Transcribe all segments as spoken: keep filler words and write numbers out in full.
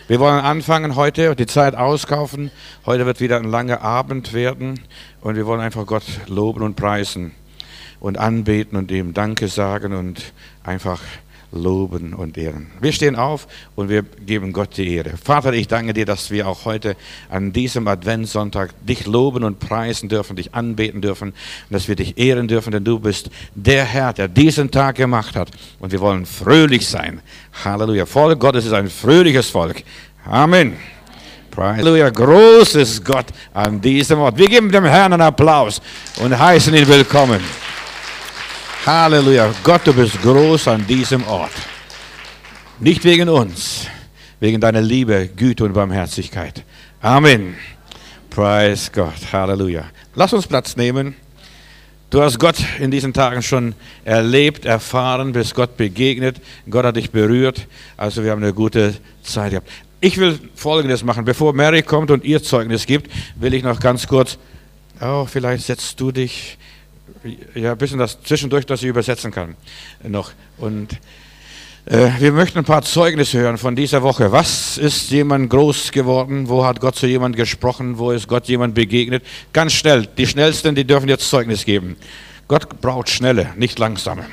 Wir wollen anfangen heute, die Zeit auskaufen. Heute wird wieder ein langer Abend werden und wir wollen einfach Gott loben und preisen und anbeten und ihm Danke sagen und einfach loben und ehren. Wir stehen auf und wir geben Gott die Ehre. Vater, ich danke dir, dass wir auch heute an diesem Adventssonntag dich loben und preisen dürfen, dich anbeten dürfen und dass wir dich ehren dürfen, denn du bist der Herr, der diesen Tag gemacht hat und wir wollen fröhlich sein. Halleluja. Volk Gottes ist ein fröhliches Volk. Amen. Halleluja. Groß ist Gott an diesem Ort. Wir geben dem Herrn einen Applaus und heißen ihn willkommen. Halleluja. Gott, du bist groß an diesem Ort. Nicht wegen uns, wegen deiner Liebe, Güte und Barmherzigkeit. Amen. Preis Gott. Halleluja. Lass uns Platz nehmen. Du hast Gott in diesen Tagen schon erlebt, erfahren, bist Gott begegnet. Gott hat dich berührt. Also wir haben eine gute Zeit gehabt. Ich will Folgendes machen. Bevor Mary kommt und ihr Zeugnis gibt, will ich noch ganz kurz, oh, vielleicht setzt du dich ja, ein bisschen das zwischendurch, dass ich übersetzen kann noch. Und äh, wir möchten ein paar Zeugnisse hören von dieser Woche. Was ist jemand groß geworden? Wo hat Gott zu jemandem gesprochen? Wo ist Gott jemand begegnet? Ganz schnell. Die Schnellsten, die dürfen jetzt Zeugnis geben. Gott braucht Schnelle, nicht Langsame.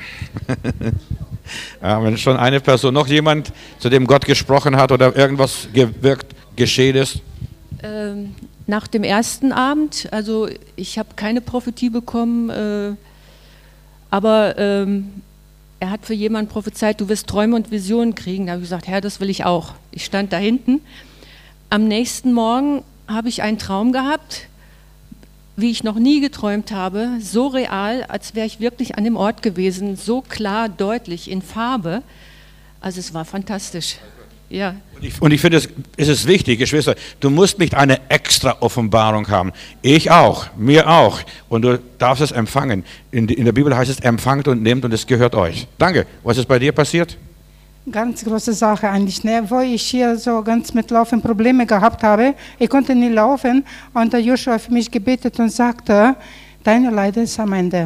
Amen. Schon eine Person. Noch jemand, zu dem Gott gesprochen hat oder irgendwas gewirkt, geschehen ist? Ähm. Nach dem ersten Abend, also ich habe keine Prophetie bekommen, äh, aber ähm, er hat für jemanden prophezeit, du wirst Träume und Visionen kriegen. Da habe ich gesagt, Herr, das will ich auch. Ich stand da hinten. Am nächsten Morgen habe ich einen Traum gehabt, wie ich noch nie geträumt habe, so real, als wäre ich wirklich an dem Ort gewesen, so klar, deutlich, in Farbe. Also es war fantastisch. Ja. Und ich, und ich finde, es, es ist wichtig, Geschwister, du musst nicht eine extra Offenbarung haben. Ich auch, mir auch. Und du darfst es empfangen. In, in der Bibel heißt es, empfangt und nehmt und es gehört euch. Danke. Was ist bei dir passiert? Ganz große Sache eigentlich, ne? Wo ich hier so ganz mit Laufen Probleme gehabt habe. Ich konnte nie laufen und der Joshua für mich gebetet und sagte, deine Leiden ist am Ende.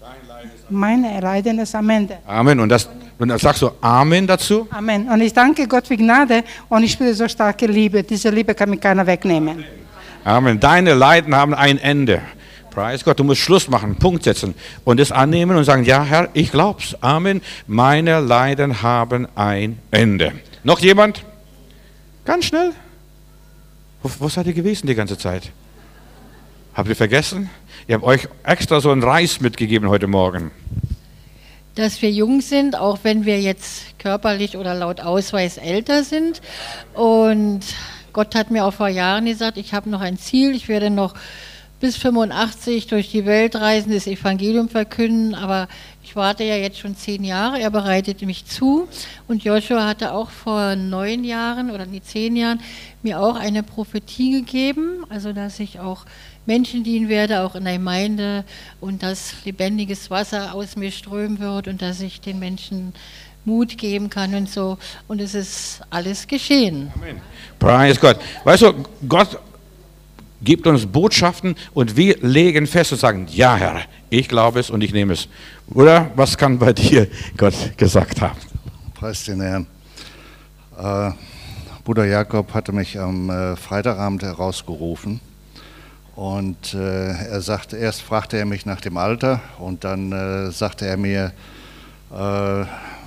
Meine Leiden ist am Ende. Amen. Und, das, und dann sagst du Amen dazu? Amen. Und ich danke Gott für Gnade und ich spüre so starke Liebe. Diese Liebe kann mir keiner wegnehmen. Amen. Deine Leiden haben ein Ende. Preis Gott. Du musst Schluss machen, Punkt setzen und es annehmen und sagen, ja Herr, ich glaub's. Amen. Meine Leiden haben ein Ende. Noch jemand? Ganz schnell. Wo, wo seid ihr gewesen die ganze Zeit? Habt ihr vergessen? Ich habe euch extra so einen Reis mitgegeben heute Morgen. Dass wir jung sind, auch wenn wir jetzt körperlich oder laut Ausweis älter sind. Und Gott hat mir auch vor Jahren gesagt, ich habe noch ein Ziel, ich werde noch bis fünfundachtzig durch die Welt reisen, das Evangelium verkünden, aber ich warte ja jetzt schon zehn Jahre, er bereitet mich zu. Und Joshua hatte auch vor neun Jahren oder nie zehn Jahren mir auch eine Prophetie gegeben, also dass ich auch Menschen dienen werde, auch in der Gemeinde und dass lebendiges Wasser aus mir strömen wird und dass ich den Menschen Mut geben kann und so. Und es ist alles geschehen. Amen. Preis Gott. Weißt du, Gott gibt uns Botschaften und wir legen fest und sagen, ja Herr, ich glaube es und ich nehme es. Oder was kann bei dir Gott gesagt haben? Preis den Herrn. Äh, Bruder Jakob hatte mich am äh, Freitagabend herausgerufen. Und äh, er sagte, erst fragte er mich nach dem Alter und dann äh, sagte er mir, äh,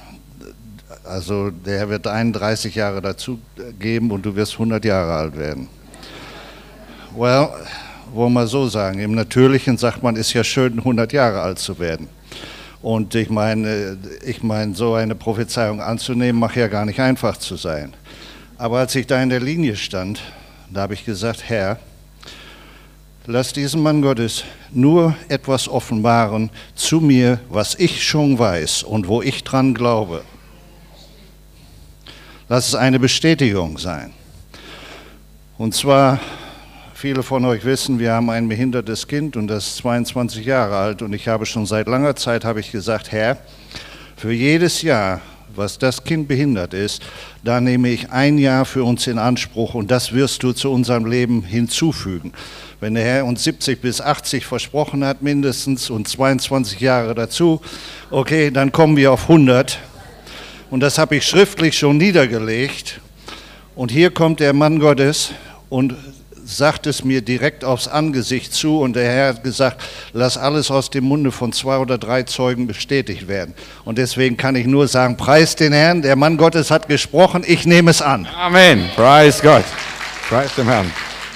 also der Herr wird einunddreißig Jahre dazu geben und du wirst hundert Jahre alt werden. Well, wollen wir so sagen, im Natürlichen sagt man, ist ja schön, hundert Jahre alt zu werden. Und ich meine, ich meine, so eine Prophezeiung anzunehmen, mag ja gar nicht einfach zu sein. Aber als ich da in der Linie stand, da habe ich gesagt, Herr, lass diesem Mann Gottes nur etwas offenbaren zu mir, was ich schon weiß und wo ich dran glaube. Lass es eine Bestätigung sein. Und zwar, viele von euch wissen, wir haben ein behindertes Kind und das ist zweiundzwanzig Jahre alt und ich habe schon seit langer Zeit, habe ich gesagt, Herr, für jedes Jahr, was das Kind behindert ist, da nehme ich ein Jahr für uns in Anspruch und das wirst du zu unserem Leben hinzufügen. Wenn der Herr uns siebzig bis achtzig versprochen hat, mindestens, und zweiundzwanzig Jahre dazu, okay, dann kommen wir auf hundert. Und das habe ich schriftlich schon niedergelegt. Und hier kommt der Mann Gottes und sagt es mir direkt aufs Angesicht zu und der Herr hat gesagt, lass alles aus dem Munde von zwei oder drei Zeugen bestätigt werden. Und deswegen kann ich nur sagen, preis den Herrn, der Mann Gottes hat gesprochen, ich nehme es an. Amen. Preis Gott. Preis dem Herrn.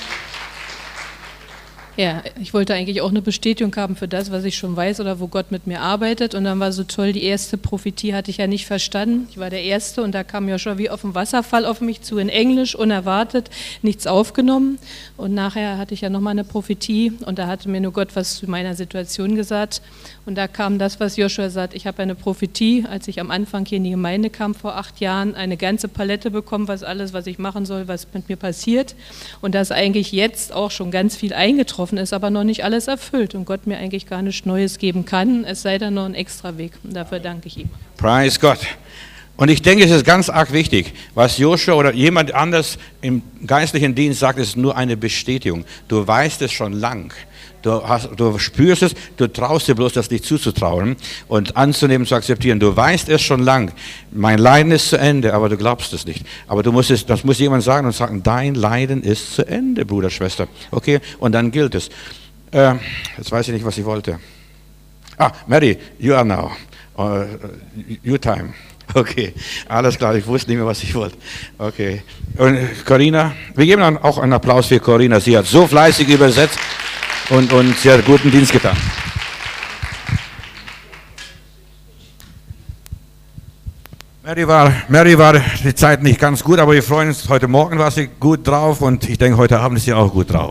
Ja, ich wollte eigentlich auch eine Bestätigung haben für das, was ich schon weiß oder wo Gott mit mir arbeitet. Und dann war so toll, die erste Prophetie hatte ich ja nicht verstanden. Ich war der Erste und da kam Joshua wie auf dem Wasserfall auf mich zu in Englisch, unerwartet, nichts aufgenommen. Und nachher hatte ich ja nochmal eine Prophetie und da hatte mir nur Gott was zu meiner Situation gesagt. Und da kam das, was Joshua sagt, ich habe eine Prophetie, als ich am Anfang hier in die Gemeinde kam vor acht Jahren, eine ganze Palette bekommen, was alles, was ich machen soll, was mit mir passiert. Und dass eigentlich jetzt auch schon ganz viel eingetroffen ist, aber noch nicht alles erfüllt und Gott mir eigentlich gar nichts Neues geben kann, es sei dann noch ein extra Weg. Und dafür danke ich ihm. Preis Gott. Und ich denke, es ist ganz arg wichtig, was Joshua oder jemand anders im geistlichen Dienst sagt, ist nur eine Bestätigung. Du weißt es schon lang. Du, hast, du spürst es, du traust dir bloß, das nicht zuzutrauen und anzunehmen, zu akzeptieren. Du weißt es schon lang. Mein Leiden ist zu Ende, aber du glaubst es nicht. Aber du musst es, das muss jemand sagen und sagen, dein Leiden ist zu Ende, Bruder, Schwester. Okay, und dann gilt es. Äh, jetzt weiß ich nicht, was ich wollte. Ah, Mary, you are now. Uh, your time. Okay, alles klar, ich wusste nicht mehr, was ich wollte. Okay, und Corinna, wir geben dann auch einen Applaus für Corinna. Sie hat so fleißig übersetzt und, und sie hat guten Dienst getan. Mary war, Mary war die Zeit nicht ganz gut, aber wir freuen uns, heute Morgen war sie gut drauf und ich denke, heute Abend ist sie auch gut drauf.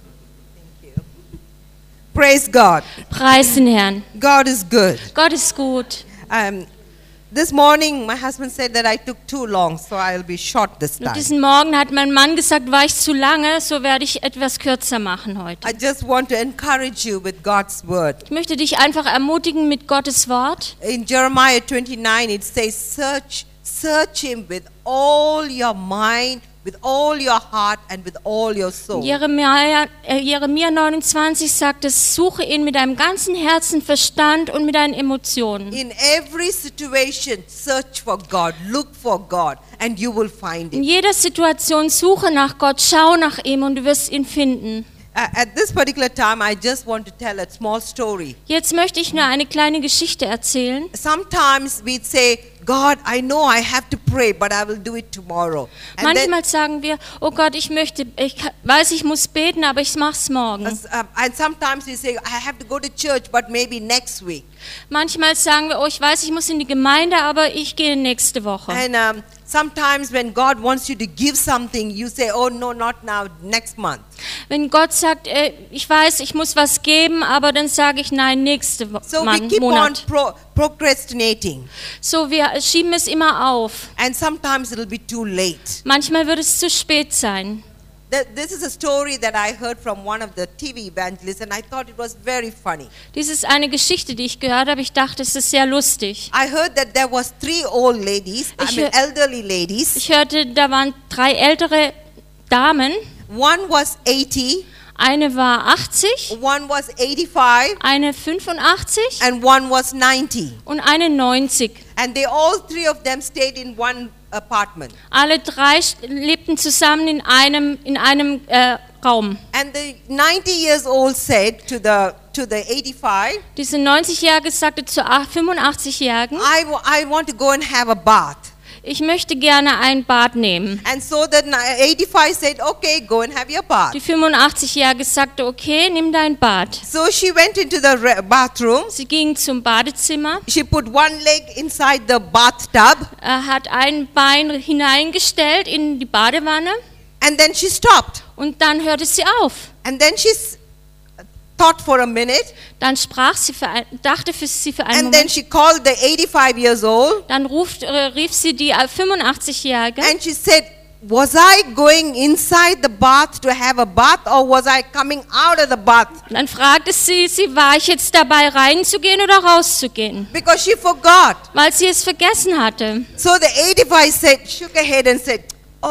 Praise God. Preis den Herrn. God is good. Gott ist gut. Um, this morning, my husband said that I took too long, so I'll be short this Und time. diesen Morgen hat mein Mann gesagt, war ich zu lange, so werde ich etwas kürzer machen heute. I just want to encourage you with God's word. Ich möchte dich einfach ermutigen mit Gottes Wort. In Jeremiah twenty-nine, it says, search, search him with all your mind, with all your heart and with all your soul. Jeremia, äh, Jeremia neunundzwanzig sagt es, suche ihn mit deinem ganzen Herzen, Verstand und mit deinen Emotionen. In every situation, search for God, look for God, and you will find In him. jeder Situation suche nach Gott, schau nach ihm und du wirst ihn finden. Uh, at this particular time, I just want to tell a small story. Jetzt möchte ich nur eine kleine Geschichte erzählen. Sometimes we say, God, I know I have to pray, but I will do it tomorrow. And then, Manchmal sagen wir, oh Gott, ich möchte, ich weiß, ich muss beten, aber ich mach's morgen. uh, and sometimes we say, I have to go to church, but maybe next week. Manchmal sagen wir, oh, ich weiß, ich muss in die Gemeinde, aber ich gehe nächste Woche. And um, sometimes when God wants you to give something, you say, oh no, not now, next month. Wenn Gott sagt, äh, ich weiß, ich muss was geben, aber dann sage ich nein, nächste Wo- So we Mon- keep on Monat. pro- procrastinating. So, wir schieben es immer auf. And sometimes it'll be too late. Manchmal wird es zu spät sein. Th- This is a story that I heard from one of the T V evangelists, and I thought it was very funny. Dies ist eine Geschichte, die ich gehört habe. Ich dachte, es ist sehr lustig. I heard that there was three old ladies, I Ich mean hör- elderly ladies. Ich hörte, da waren drei ältere Damen. One was eighty, Eine war achtzig, one was eighty-five, eine fünfundachtzig and one was ninety. und eine neunzig. And they all three of them stayed in one apartment. Alle drei st- lebten zusammen in einem, in einem äh, Raum. And the ninety years old said to the to the eighty-five, Diese neunzigjährige sagte zur ach- fünfundachtzigjährigen, I, wa- I want to go and have a bath. ich möchte gerne ein Bad nehmen. And so the ni- eighty-five said, okay, go and have your bath. Die fünfundachtzigjährige sagte, okay, nimm dein Bad. So she went into the re- bathroom. Sie ging zum Badezimmer, She put one leg inside the bathtub, äh, hat ein Bein hineingestellt in die Badewanne and then she stopped. und dann hörte sie auf. And then she s- thought for a minute, Dann sprach sie für ein, dachte für sie für einen and then Moment. she called the eighty-five years old, Dann ruft, äh, rief sie die äh, fünfundachtzigjährige and she said, was I going inside the bath to have a bath, or was I coming out of the bath? Dann fragte sie, sie, war ich jetzt dabei reinzugehen oder rauszugehen? Because she forgot. Weil sie es vergessen hatte. So the eighty-five said, shook her head and said,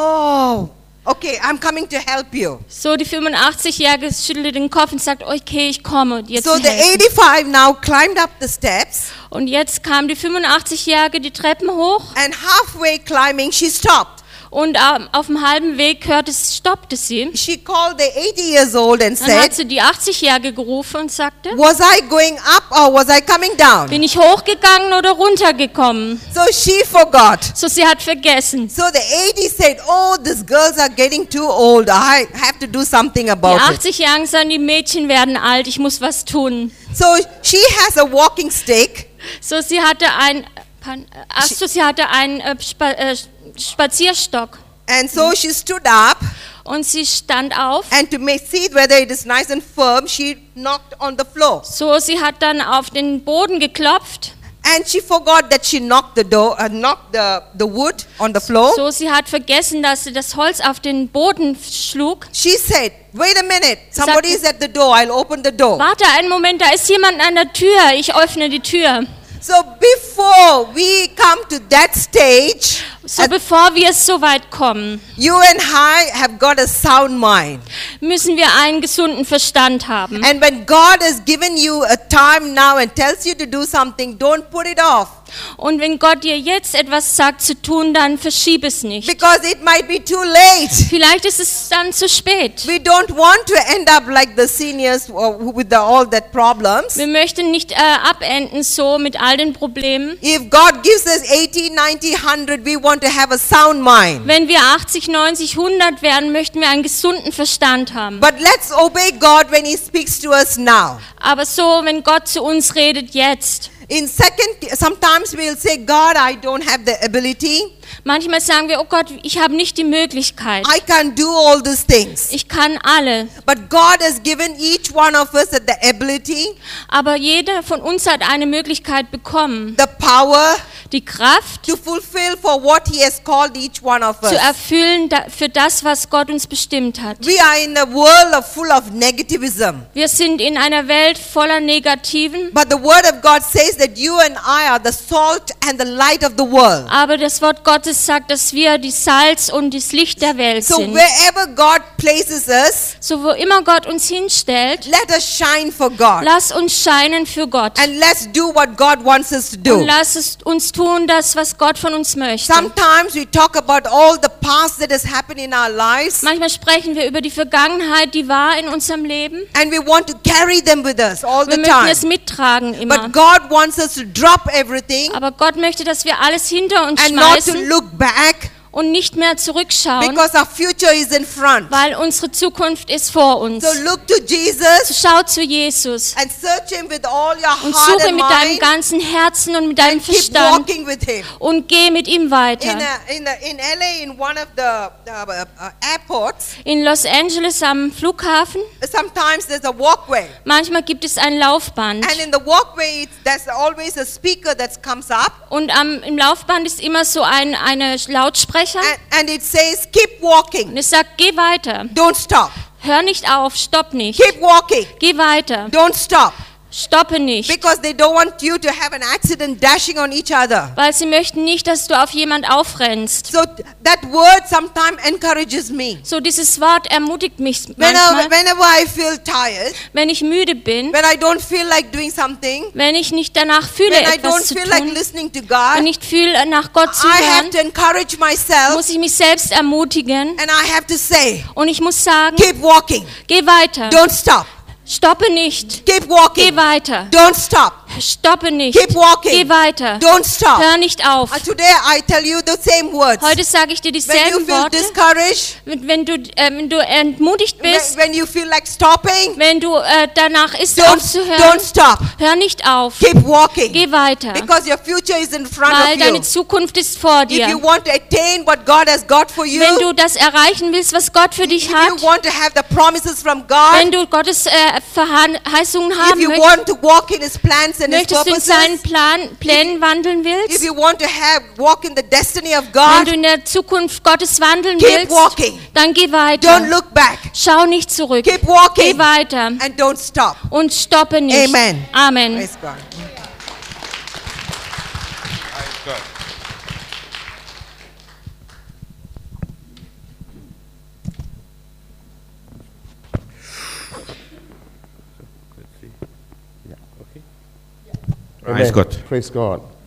oh, okay, I'm coming to help you. So, die fünfundachtzigjährige schüttelte den Kopf und sagt, okay, ich komme und jetzt So the helfen. eighty-five now climbed up the steps, Und jetzt kam die fünfundachtzigjährige die Treppen hoch and halfway climbing, she stopped. Und ähm, auf dem halben Weg hörte, stoppte sie. She called the eighty years old and Dann hat said, sie die achtzigjährige gerufen und sagte, was I going up or was I coming down? bin ich hochgegangen oder runtergekommen? So she forgot. So sie hat vergessen. So the eighty said, oh, these girls are getting too old. I have to do something Die about it. achtzigjährigen sagen, die Mädchen werden alt, ich muss was tun. So she has a walking stick. So sie hatte ein, pan- ach so, sie hatte einen äh, Spa, äh, Spazierstock. And so she stood up, Und sie stand auf. and to make see whether it is nice and firm, she knocked on the floor. So, sie hat dann auf den Boden geklopft. And she forgot that she knocked the door, uh, knocked the, the wood on the floor. So, sie hat vergessen, dass sie das Holz auf den Boden schlug. She said, wait a minute, somebody is at the door, I'll open the door. Warte einen Moment, da ist jemand an der Tür. Ich öffne die Tür. So before we come to that stage, So, bevor wir so weit kommen, you and I have got a sound mind. müssen wir einen gesunden Verstand haben. And when God has given you a time now and tells you to do something, don't put it off. Und wenn Gott dir jetzt etwas sagt zu tun, dann verschieb es nicht. Because it might be too late. Vielleicht ist es dann zu spät. We don't want to end up like the seniors uh, with the, all that problems. Wir möchten nicht äh, abenden so mit all den Problemen. If God gives us eighty, ninety, one hundred, we want to have a sound mind. Wenn wir achtzig, neunzig, hundert werden, möchten wir einen gesunden Verstand haben. But let's obey God when He speaks to us now. Aber so, wenn Gott zu uns redet jetzt. In second, sometimes we'll say, God, I don't have the ability. Manchmal sagen wir, oh Gott, ich habe nicht die Möglichkeit. I can't do all these things. Ich kann alle. But God has given each one of us the ability, Aber jeder von uns hat eine Möglichkeit bekommen, the power die Kraft to fulfill for what He has called each one of zu us. erfüllen da- für das, was Gott uns bestimmt hat. We are in a world of full of negativism. Wir sind in einer Welt voller Negativen, But the word of God says that you and I are the salt and the light of the world. aber das Wort Gottes sagt, dass wir die Salz und das Licht der Welt So sind. wherever God places us, So wo immer Gott uns hinstellt, let us shine for God. lass uns scheinen für Gott. And let's do what God wants us to Und do. lass es uns tun, das, was Gott von uns möchte. Sometimes we talk about all the past that has happened in our lives, Manchmal sprechen wir über die Vergangenheit, die war in unserem Leben. and we want to carry them with us all Wir the möchten time. es mittragen immer. But God wants us to drop everything Aber Gott möchte, dass wir alles hinter uns and not to schmeißen look back, und nicht mehr zurückschauen, because our future is in front. weil unsere Zukunft ist vor uns. So look to Jesus Schau zu Jesus and search Him with all your und heart suche and mit deinem mind, ganzen Herzen und mit deinem and keep Verstand walking with Him. und geh mit ihm In, weiter. uh, in, the, in L A, in one of the uh, uh, uh, airports, In Los Angeles am Flughafen, sometimes there's a walkway. manchmal gibt es ein Laufband. And in the walkway, it's, there's always a speaker that comes up. Und am, im Laufband ist immer so ein eine Lautsprecher. And, and it says, keep walking. Und es sagt, geh weiter. Don't stop. Hör nicht auf, stopp nicht. Keep walking. Geh weiter, Don't stop. stoppe nicht. Because they don't want you to have an accident dashing on each other. Weil sie möchten nicht, dass du auf jemand aufrennst. So th- that word sometimes encourages me. So dieses Wort ermutigt mich Whenever, manchmal, whenever I feel tired, wenn ich müde bin, when I don't feel like doing something, wenn ich nicht danach fühle, when I etwas don't zu feel like tun, listening to und God, nicht fühle, nach Gott zu I have hören, to encourage myself muss ich mich selbst ermutigen and I have to say, und ich muss sagen, keep walking. geh weiter, Don't stop. stoppe nicht, Keep geh walking. weiter, Don't stop. stoppe nicht, Keep walking. geh weiter, Don't stop. hör nicht auf. And today I tell you the same words. Heute sage ich dir When you dieselben feel Worte, discouraged, wenn wenn du, äh, wenn du entmutigt when, bist, when you feel like stopping, wenn du äh, danach ist don't, aufzuhören, don't stop. hör nicht auf, Keep walking. geh weiter, Because your future is in front weil of deine you. Zukunft ist vor If you dir. want to attain what God has got for you, Wenn du das erreichen willst, was Gott für dich if hat, you want to have the promises from wenn God, du Gottes äh, Verheißungen if haben you möchtest, want to walk in His plans and His möchtest du in seinen purposes, Plan, Plänen wandeln if willst, you want to have walk in the destiny of wenn du God, in der Zukunft Gottes wandeln keep willst, walking. dann geh Don't weiter. look back. Schau nicht zurück. Keep Geh walking weiter and don't stop. und stoppe nicht. Amen. Amen. Praise God. Praise Amen. God. Praise God.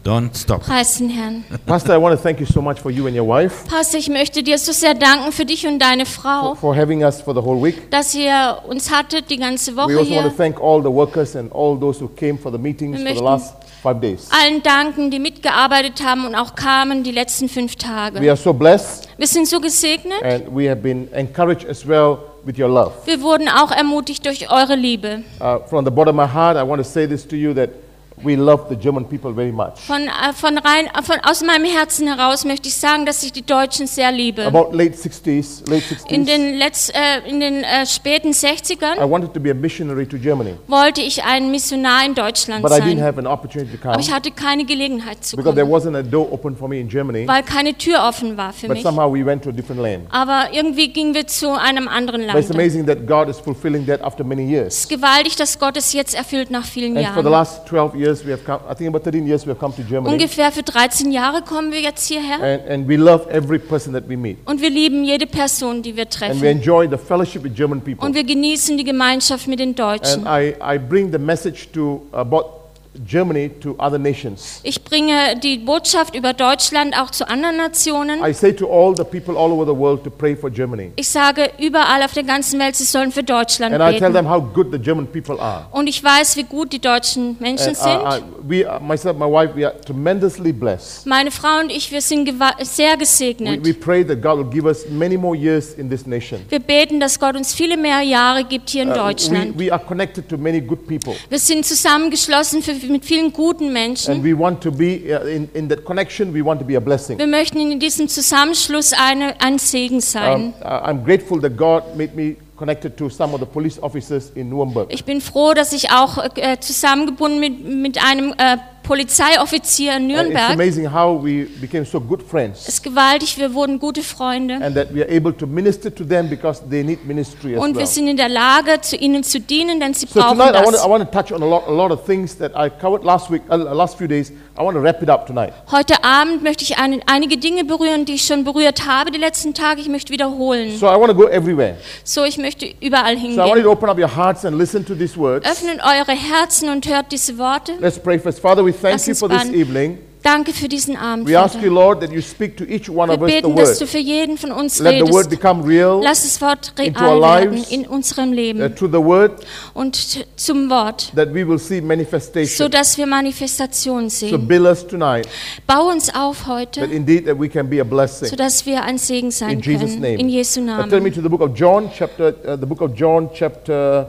Don't stop. Preis den Herrn. Pastor, I want to thank you so much for you and your wife Pastor, ich möchte dir so sehr danken für dich und deine Frau, for, for having us for the whole week. dass ihr uns hattet die ganze We Woche also want to hier. thank all the workers and all those who came for the meetings for the möchten- last five days. Allen danken, die mitgearbeitet haben und auch kamen die letzten fünf We Tage. are so blessed Wir sind so gesegnet. and we have been encouraged as well with your love. Wir wurden auch ermutigt durch eure Liebe. Uh, from the bottom of my heart, I want to say this to you that we love the German people very much. Von, äh, von rein, äh, von, aus meinem Herzen heraus möchte ich sagen, dass ich die Deutschen sehr liebe. About late sixties, late In sixties, den, Letz-, äh, in den äh, späten I sechzigern wanted to be a missionary to Germany, wollte ich ein Missionar in Deutschland but I didn't sein. have an opportunity to come Aber ich hatte keine Gelegenheit zu because there kommen, wasn't a door open for me in Germany, weil keine Tür offen war für but mich. somehow we went to a different land. Aber irgendwie gingen wir zu einem anderen But it's Land. amazing that God is fulfilling that after many Es years. ist gewaltig, dass Gott es jetzt erfüllt nach vielen And for the Jahren. last twelve years, we have come, I think about thirteen years, we have come to Germany. Ungefähr für dreizehn Jahre kommen wir jetzt hierher. And, and we love every person that we meet. Und wir lieben jede Person, die wir And we treffen. enjoy the fellowship with German people. Und wir genießen die Gemeinschaft mit den Deutschen. And I, I bring the message to about Germany to other nations. Ich bringe die Botschaft über Deutschland auch zu anderen Nationen. I say to all the people all over the world to pray for Germany. Ich sage überall auf der ganzen Welt, sie sollen für Deutschland And I tell beten. them how good the German people are. Und ich weiß, wie gut die deutschen Menschen And, uh, sind. uh, we, uh, myself, my wife, we are tremendously blessed. Meine Frau und ich, wir sind gewa- sehr We, gesegnet. we pray that God will give us many more years in this nation. Wir beten, dass Gott uns viele mehr Jahre gibt hier in Uh, we, Deutschland. we are connected to many good people. Wir sind zusammengeschlossen für, mit vielen guten And Menschen. we want to be, uh, in, in that connection, we want to be a blessing. Wir möchten in diesem Zusammenschluss eine, ein Segen sein. Um, uh, I'm grateful that God made me connected to some of the police officers in Nuremberg. Ich bin froh, dass ich auch äh, zusammengebunden mit, mit einem äh, Polizeioffizier in And it's Nürnberg. amazing how we became so good Es friends ist gewaltig, wir wurden gute Freunde. and that we are able to minister to them because they need ministry as Und wir well. sind in der Lage, zu ihnen zu dienen, denn sie So brauchen tonight I want, to, das. I want to touch on a lot, a lot of things that I covered last week, uh, last few days. I want to wrap it up tonight. Heute Abend möchte ich ein, einige Dinge berühren, die ich schon berührt habe die letzten Tage. Ich möchte wiederholen. So I want to go everywhere. So, ich möchte überall So I want you hingehen. to open up your hearts and listen to these words. Öffnet eure Herzen und hört diese Worte. Let's pray first. Father, we thank Lass you uns for this beten. evening. Danke für diesen Abend, We ask you, Vater. Lord, that you speak to each one Wir of us the beten, dass du word. für jeden von uns Let the word redest. become real Lass das Wort into real our werden lives. in unserem uh, Leben to the word, und t- zum Wort, that we will see manifestation. sodass wir Manifestationen So sehen. build us tonight, Bau uns auf that heute, indeed that we can be a blessing. sodass wir ein Segen sein In Jesus' können. name. In Jesu Uh, turn me Namen. to the book of John, chapter, uh, the book of John, chapter,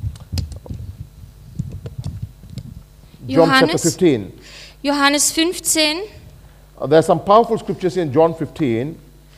John chapter Johannes, fifteen. Johannes fünfzehn. Uh, there are some powerful scriptures in John fifteen.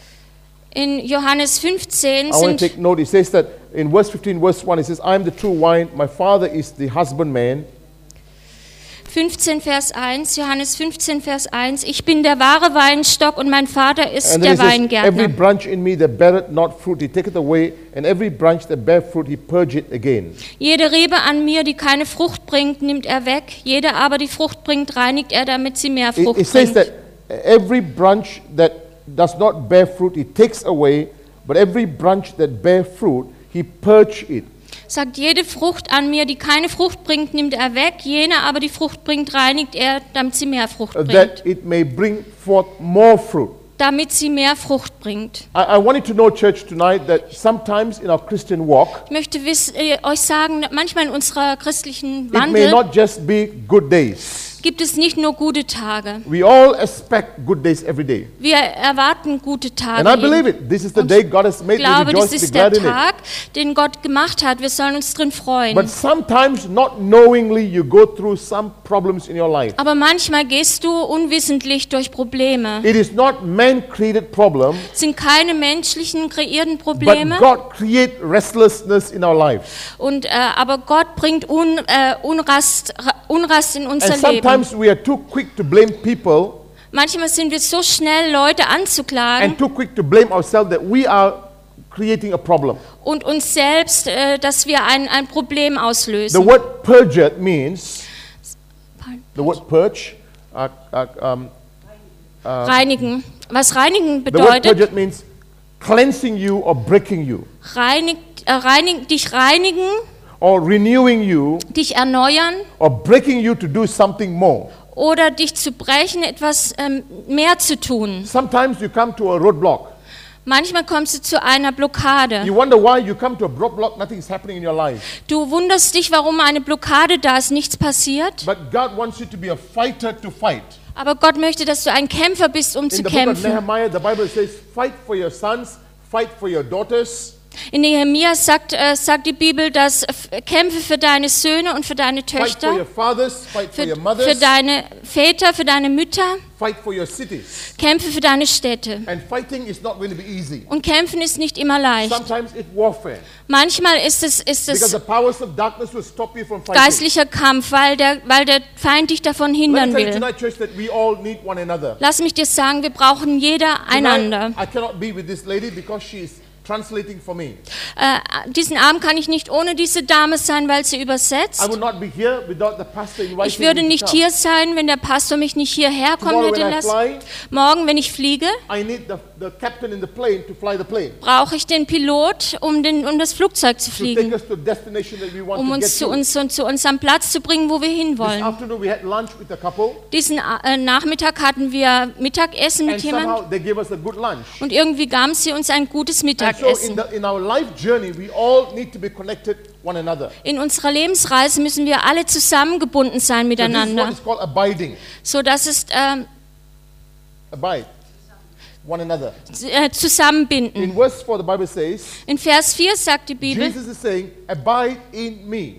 In Johannes fünfzehn I want to sind take note. It says that in verse fifteen, verse one, it says, I am the true wine, my father is the husbandman. fünfzehn Vers eins, Johannes fünfzehn Vers eins. Ich bin der wahre Weinstock und mein Vater ist And then der it says, every Weingärtner. branch in me that beareth not fruit, he taketh away, and every branch that bear fruit, he purge it again. Jede Rebe an mir, die keine Frucht bringt, nimmt er weg. Jede aber, die Frucht bringt, reinigt er, damit sie mehr It, Frucht it says bringt. that every branch that does not bear fruit, he takes away, but every branch that bear fruit, he purge it. Sagt, jede Frucht an mir, die keine Frucht bringt, nimmt er weg. Jene aber, die Frucht bringt, reinigt er, damit sie mehr Frucht uh, bringt. that it may bring forth more fruit. Damit sie mehr Frucht bringt. I, I want you to know, church, tonight that sometimes in our Christian walk, Ich möchte wiss, äh, euch sagen, manchmal in unserer christlichen it may Wandel not just be good days. gibt es nicht nur gute Tage. We all expect good days every day. Wir erwarten gute Tage. And I believe it. This is the Und day God has made. Ich We glaube, rejoice das and be ist der glad in it. Tag, den Gott gemacht hat. Wir sollen uns drin freuen. But sometimes, not knowingly, you go through some problems in your life. Aber manchmal gehst du unwissentlich durch Probleme. It is not man-created problem, Es sind keine menschlichen kreierten but Probleme. God create restlessness in our life. Und, äh, aber Gott bringt Un, äh, Unrast, Ra- Unrast in unser And Leben. sometimes we are too quick to blame people Manchmal sind wir so schnell, Leute anzuklagen and too quick to blame ourselves that we are creating a problem. und uns selbst, äh, dass wir ein, ein Problem auslösen. The word purged means, the word purge, uh, uh, um, Reinigen. Was reinigen the word bedeutet, purged means cleansing you or breaking you reinigt, äh, reinig, dich reinigen, or renewing you dich erneuern or breaking you to do something more. oder dich zu brechen, etwas ähm, mehr zu tun. Sometimes you come to a roadblock. Manchmal kommst du zu einer Blockade. You wonder why you come to a roadblock, nothing is happening in your life. Du wunderst dich, warum eine Blockade da ist, nichts passiert. But God wants you to be a fighter to fight. Aber Gott möchte, dass du ein Kämpfer bist, um In zu the book of kämpfen. Nehemiah, the Bible says, fight for your sons, fight for your daughters. In Nehemia sagt, äh, sagt die Bibel, dass f- kämpfe für deine Söhne und für deine Fight for Töchter, your fathers, fight for für, your für mothers, deine Väter, für deine Mütter, fight for your cities. kämpfe für deine Städte. And fighting is not going to be easy. Und kämpfen ist nicht immer leicht. Sometimes it's warfare. Manchmal ist es, ist Because es the powers of darkness will stop you from fighting. geistlicher Kampf, weil der, weil der Feind dich davon Let me hindern tell you will. tonight, church, that we all need one another. Lass mich dir sagen, wir brauchen jeder einander. Tonight, I cannot be with this lady because she is translating for me. Äh, diesen Abend kann ich nicht ohne diese Dame sein, weil sie I übersetzt. would not be here without the pastor inviting Ich würde me to nicht come. hier sein, wenn der Pastor mich nicht hierher kommen Tomorrow hätte when I lassen. fly, Morgen, wenn ich fliege, I need the, the captain in the plane to fly the plane. brauche ich den Pilot, um, den, um das Flugzeug zu To take fliegen, us to the destination that we want um to uns get zu to. uns und zu unserem Platz zu bringen, wo wir This hinwollen. afternoon we had lunch with a couple Diesen äh, Nachmittag hatten wir Mittagessen mit and jemandem somehow they gave us a good lunch. und irgendwie gaben sie uns ein gutes And so in, Mittagessen. the, in our life journey we all need to be connected one another. In unserer Lebensreise müssen wir alle zusammengebunden sein So this is what miteinander. is called abiding. So, das ist ähm, Abide one another. äh, zusammenbinden. In verse four the Bible says, In Vers vier sagt die Bibel, Jesus is saying, abide in me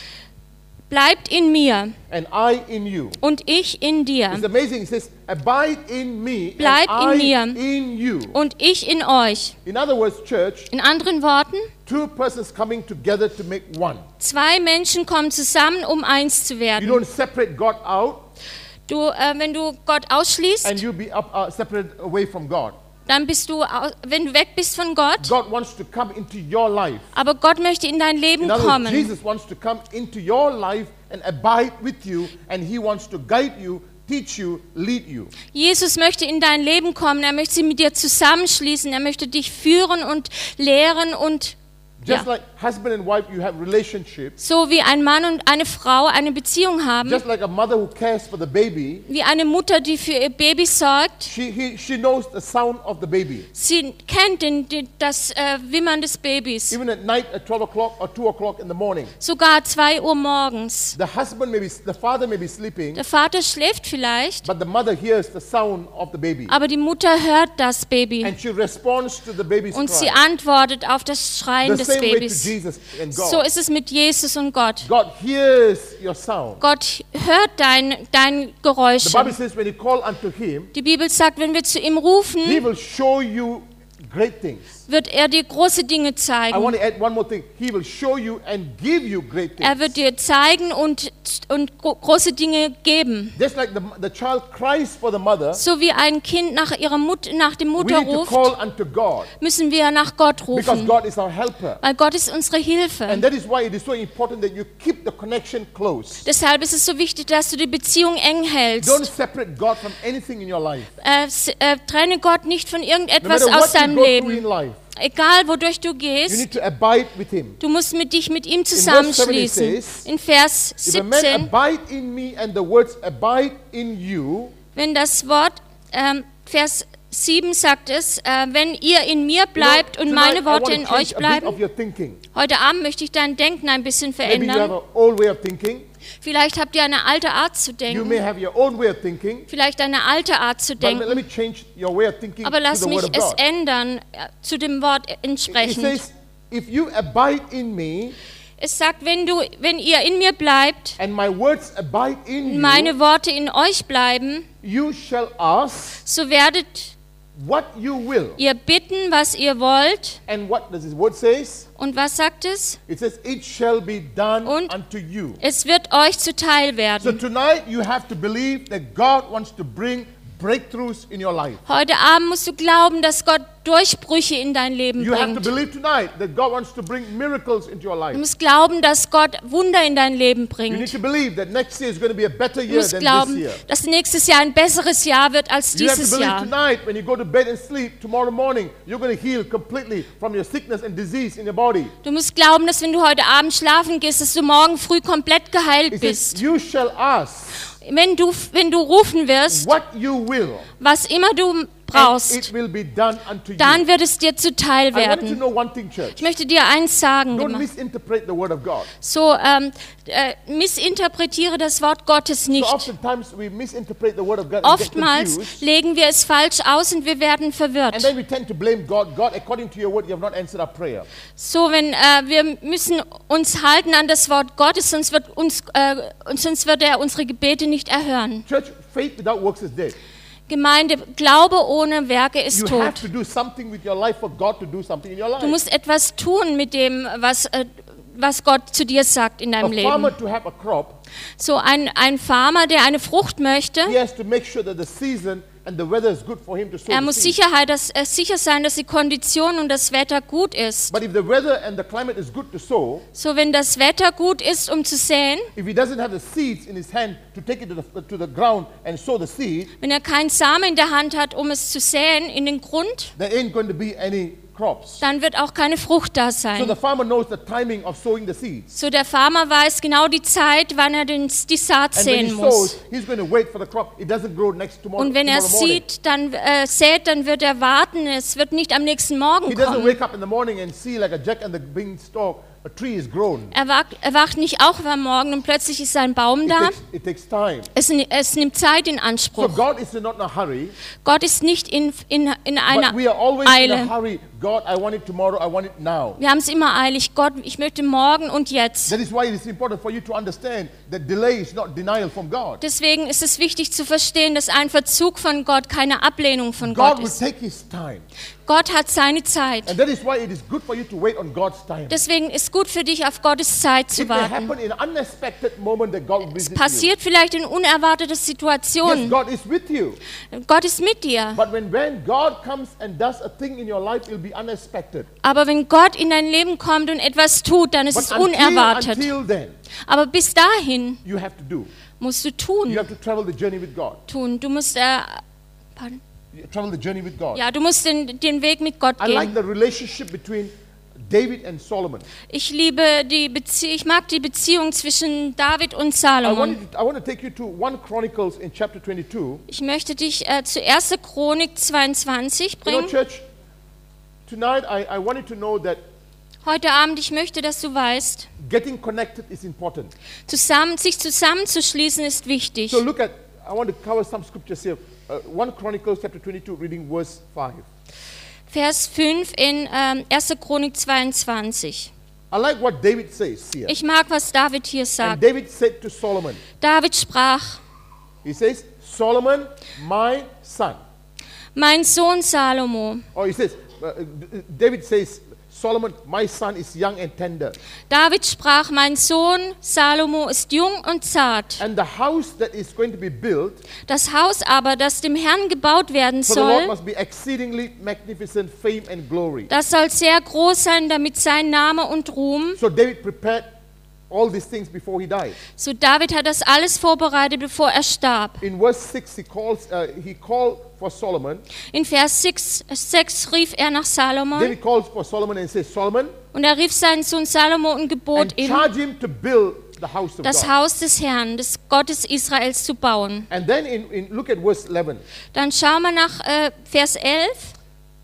bleibt in mir and I in you. und ich in dir It's amazing. He says, abide in me Bleib and in I mir. in you. und ich in euch. In other words, church, In anderen Worten, two persons coming together to make one. zwei Menschen kommen zusammen, um eins zu You werden. don't separate God out Du, äh, wenn du Gott ausschließt, and you be up, uh, separated away from God. dann bist du, au- wenn du weg bist von Gott, God wants to come into your life. aber Gott möchte in dein Leben In other words, kommen. Jesus wants to come into your life and abide with you, and He wants to guide you, teach you, lead you. Jesus möchte in dein Leben kommen, er möchte sie mit dir zusammenschließen, er möchte dich führen und lehren und Just Ja. like husband and wife, you have relationships. so wie ein Mann und eine Frau eine Beziehung haben, Just like a mother who cares for the baby, wie eine Mutter, die für ihr Baby sorgt. she, he, she knows the sound of the baby. Sie kennt den, den, das äh, Wimmern des Babys, Even at night at twelve o'clock or two o'clock in the morning. sogar zwei Uhr morgens. The husband may be, the father may be sleeping, Der Vater schläft vielleicht, but the mother hears the sound of the baby. aber die Mutter hört das Baby And she responds to the baby's und sie cry. antwortet auf das Schreien The des same way to Babys. Jesus and So God. ist es mit Jesus und Gott. God hears your sound. Gott hört dein, dein The Geräusch. Bible says when you call unto Him, Die Bibel sagt, wenn wir zu ihm rufen, He will show you great things. wird er dir große Dinge I want zeigen. to add one more thing. He will show you and give you great things. Er wird dir zeigen und, und gro große Dinge geben. Just like the, the child cries for the mother, So wie ein Kind nach, ihrer Mut nach dem we Mutter need to ruft, call unto God müssen wir nach Gott because rufen. God is our helper. Weil Gott ist unsere Hilfe. And that is why it is so important that you keep the connection close. Deshalb ist es so wichtig, dass du die Beziehung eng Don't hältst. separate God from anything in your life. Äh, s- äh, trenne Gott nicht von No irgendetwas matter aus what you deinem go through in Leben. life, Egal, wodurch du you gehst, need to abide with Him. du musst mit dich mit ihm verse zusammenschließen. seven it says, In Vers If a man siebzehn, abide in me and the words abide in you, wenn das Wort, ähm, Vers sieben sagt es, äh, wenn ihr in mir you know, bleibt und tonight meine I Worte want in to change euch a bit of bleiben. your thinking. Heute Abend möchte ich dein Denken ein bisschen Maybe you have verändern. an old way of thinking. Vielleicht habt ihr eine alte Art zu You may denken. have your own way of thinking. Vielleicht eine alte Art zu But let denken. me change your way of thinking Aber to lass the mich Word of es God. ändern äh, zu dem Wort It entsprechend. says, if you abide in me Es sagt, wenn du, wenn ihr in mir bleibt, and my words abide in you, meine Worte in euch bleiben, you shall ask so werdet what you will. ihr bitten, was ihr wollt. And what does this word says? Und was sagt es? It says, it shall be done Und unto you. es wird euch zuteil So werden. tonight you have to believe that God wants to bring breakthroughs in your life. Heute Abend musst du glauben, dass Gott Durchbrüche in dein Leben You have to bringt. believe tonight that God wants to bring miracles into your Du life. musst glauben, dass Gott Wunder in dein Leben You need bringt. to believe that next year is going to be a better Du year musst than this glauben, year. dass nächstes Jahr ein besseres Jahr wird als You have to dieses believe Jahr. tonight when you go to bed and sleep, tomorrow morning, you're going to heal completely from your sickness and disease in your body. Du musst glauben, dass wenn du heute Abend schlafen gehst, dass du morgen früh komplett geheilt It says, bist. you shall ask Wenn du, wenn du rufen wirst, what you will, was immer du and brauchst, it will be done unto you. dann wird es dir zuteil I want you to werden. know one thing, church. Ich möchte dir eins sagen. Don't Gema- misinterpret the word of God. So, ähm, äh, missinterpretiere das Wort Gottes So nicht. oftentimes we misinterpret the word of God and get Oftmals confused. legen wir es falsch aus und wir werden And verwirrt. then we tend to blame God. God, according to your word, you have not answered our prayer. So, wenn äh, wir müssen uns halten an das Wort Gottes, sonst wird uns, äh, und sonst wird er unsere Gebete nicht erhören. Church, faith without works is dead. Gemeinde, Glaube ohne Werke ist You tot. have to do something with your life for God to do something in your life. Du musst etwas tun mit dem, was, äh, was Gott zu dir sagt in A deinem farmer Leben. to have a crop, So ein, ein Farmer, der eine Frucht möchte, he has to make sure that the season and the weather is good for him to sow er the muss seed. Sicherheit, dass, äh, sicher sein, dass die Kondition und das Wetter gut ist. But if the weather and the climate is good to sow, So, wenn das Wetter gut ist, um zu säen, if he doesn't have the seeds in his hand to take it to the, to the ground and sow the seed, wenn er keinen Samen in der Hand hat, um es zu säen in den Grund, there ain't going to be any crops. dann wird auch keine Frucht da So sein. the farmer knows the timing of sowing the seeds. So, der Farmer weiß genau die Zeit, wann er den, die Saat And when he säen muss. sows, he's going to wait for the crop. It doesn't grow next tomorrow, Und wenn er tomorrow morning. sieht, dann äh, sät, dann wird er warten. Es wird nicht am nächsten Morgen He doesn't kommen. wake up in the morning and see like a jack and the beanstalk, a tree is grown. Er wacht, er wacht nicht auf am Morgen und plötzlich ist ein Baum It da. takes, it takes time. Es, ni- es nimmt Zeit in So Anspruch. God is not in a hurry, Gott ist nicht in, in, in einer but we are always in a Eile. hurry. God, I want it tomorrow, I want it now. Wir haben es immer eilig. Gott, ich möchte morgen und jetzt. That is why it is important for you to understand that delay is not denial from God. Deswegen ist es wichtig zu verstehen, dass ein Verzug von Gott keine Ablehnung von God Gott will ist. take his time. Gott hat seine Zeit. And that is why it is good for you to wait on God's time. Deswegen ist gut für dich, auf Gottes Zeit zu It may warten. happen in an unexpected moment that God will Es visit passiert vielleicht in unerwarteten you. Yes, Situationen. God is with you. Gott ist mit dir. But when, when God comes and does a thing in your life, it will be unexpected. Aber wenn Gott in dein Leben kommt und etwas tut, dann ist But es until, unerwartet. until then, Aber bis dahin you have to do. musst du You tun. have to travel the journey with God. tun. Du musst, äh, pardon? You travel the journey with God. Ja, du musst den, den Weg mit Gott I like gehen. the relationship between David and Solomon. Ich liebe die Bezie ich mag die Beziehung zwischen David und I Salomon. want, to, I want to take you to First Chronicles in chapter twenty-two. Ich möchte dich äh, zu erster Chronik zweiundzwanzig You know, bringen. church, tonight I, I want you to know that Heute Abend, ich möchte, dass du weißt, getting connected is important. zusammen, sich zusammenzuschließen ist wichtig. So look at, I want to cover some scriptures here. Uh, First Chronicles chapter twenty-two, reading verse five. Vers fünf in ähm, erster Chronik zweiundzwanzig. I like what David says here. Ich mag, was David hier And sagt. David said to Solomon, David sprach, he says, Solomon, my son. mein Sohn Salomo. Or he says, uh, uh, David says, Solomon, my son is young and tender. David sprach, mein Sohn Salomo ist jung und zart. And the house that is going to be built Das Haus aber, das dem Herrn gebaut werden for the Lord soll, must be exceedingly magnificent, fame and glory. das soll sehr groß sein, damit sein Name und Ruhm. So David prepared all these things before he died. So David hat das alles vorbereitet, bevor er starb. In verse six, he calls, uh, he called for Solomon. In Vers sechs, sechs rief er nach Salomon David calls for Solomon and says, Solomon, und er rief seinen Sohn Salomo und gebot and ihm, charge him to build the house of das God. Haus des Herrn, des Gottes Israels zu bauen. And then in, in look at verse eleven. Dann schauen wir nach äh, Vers elf.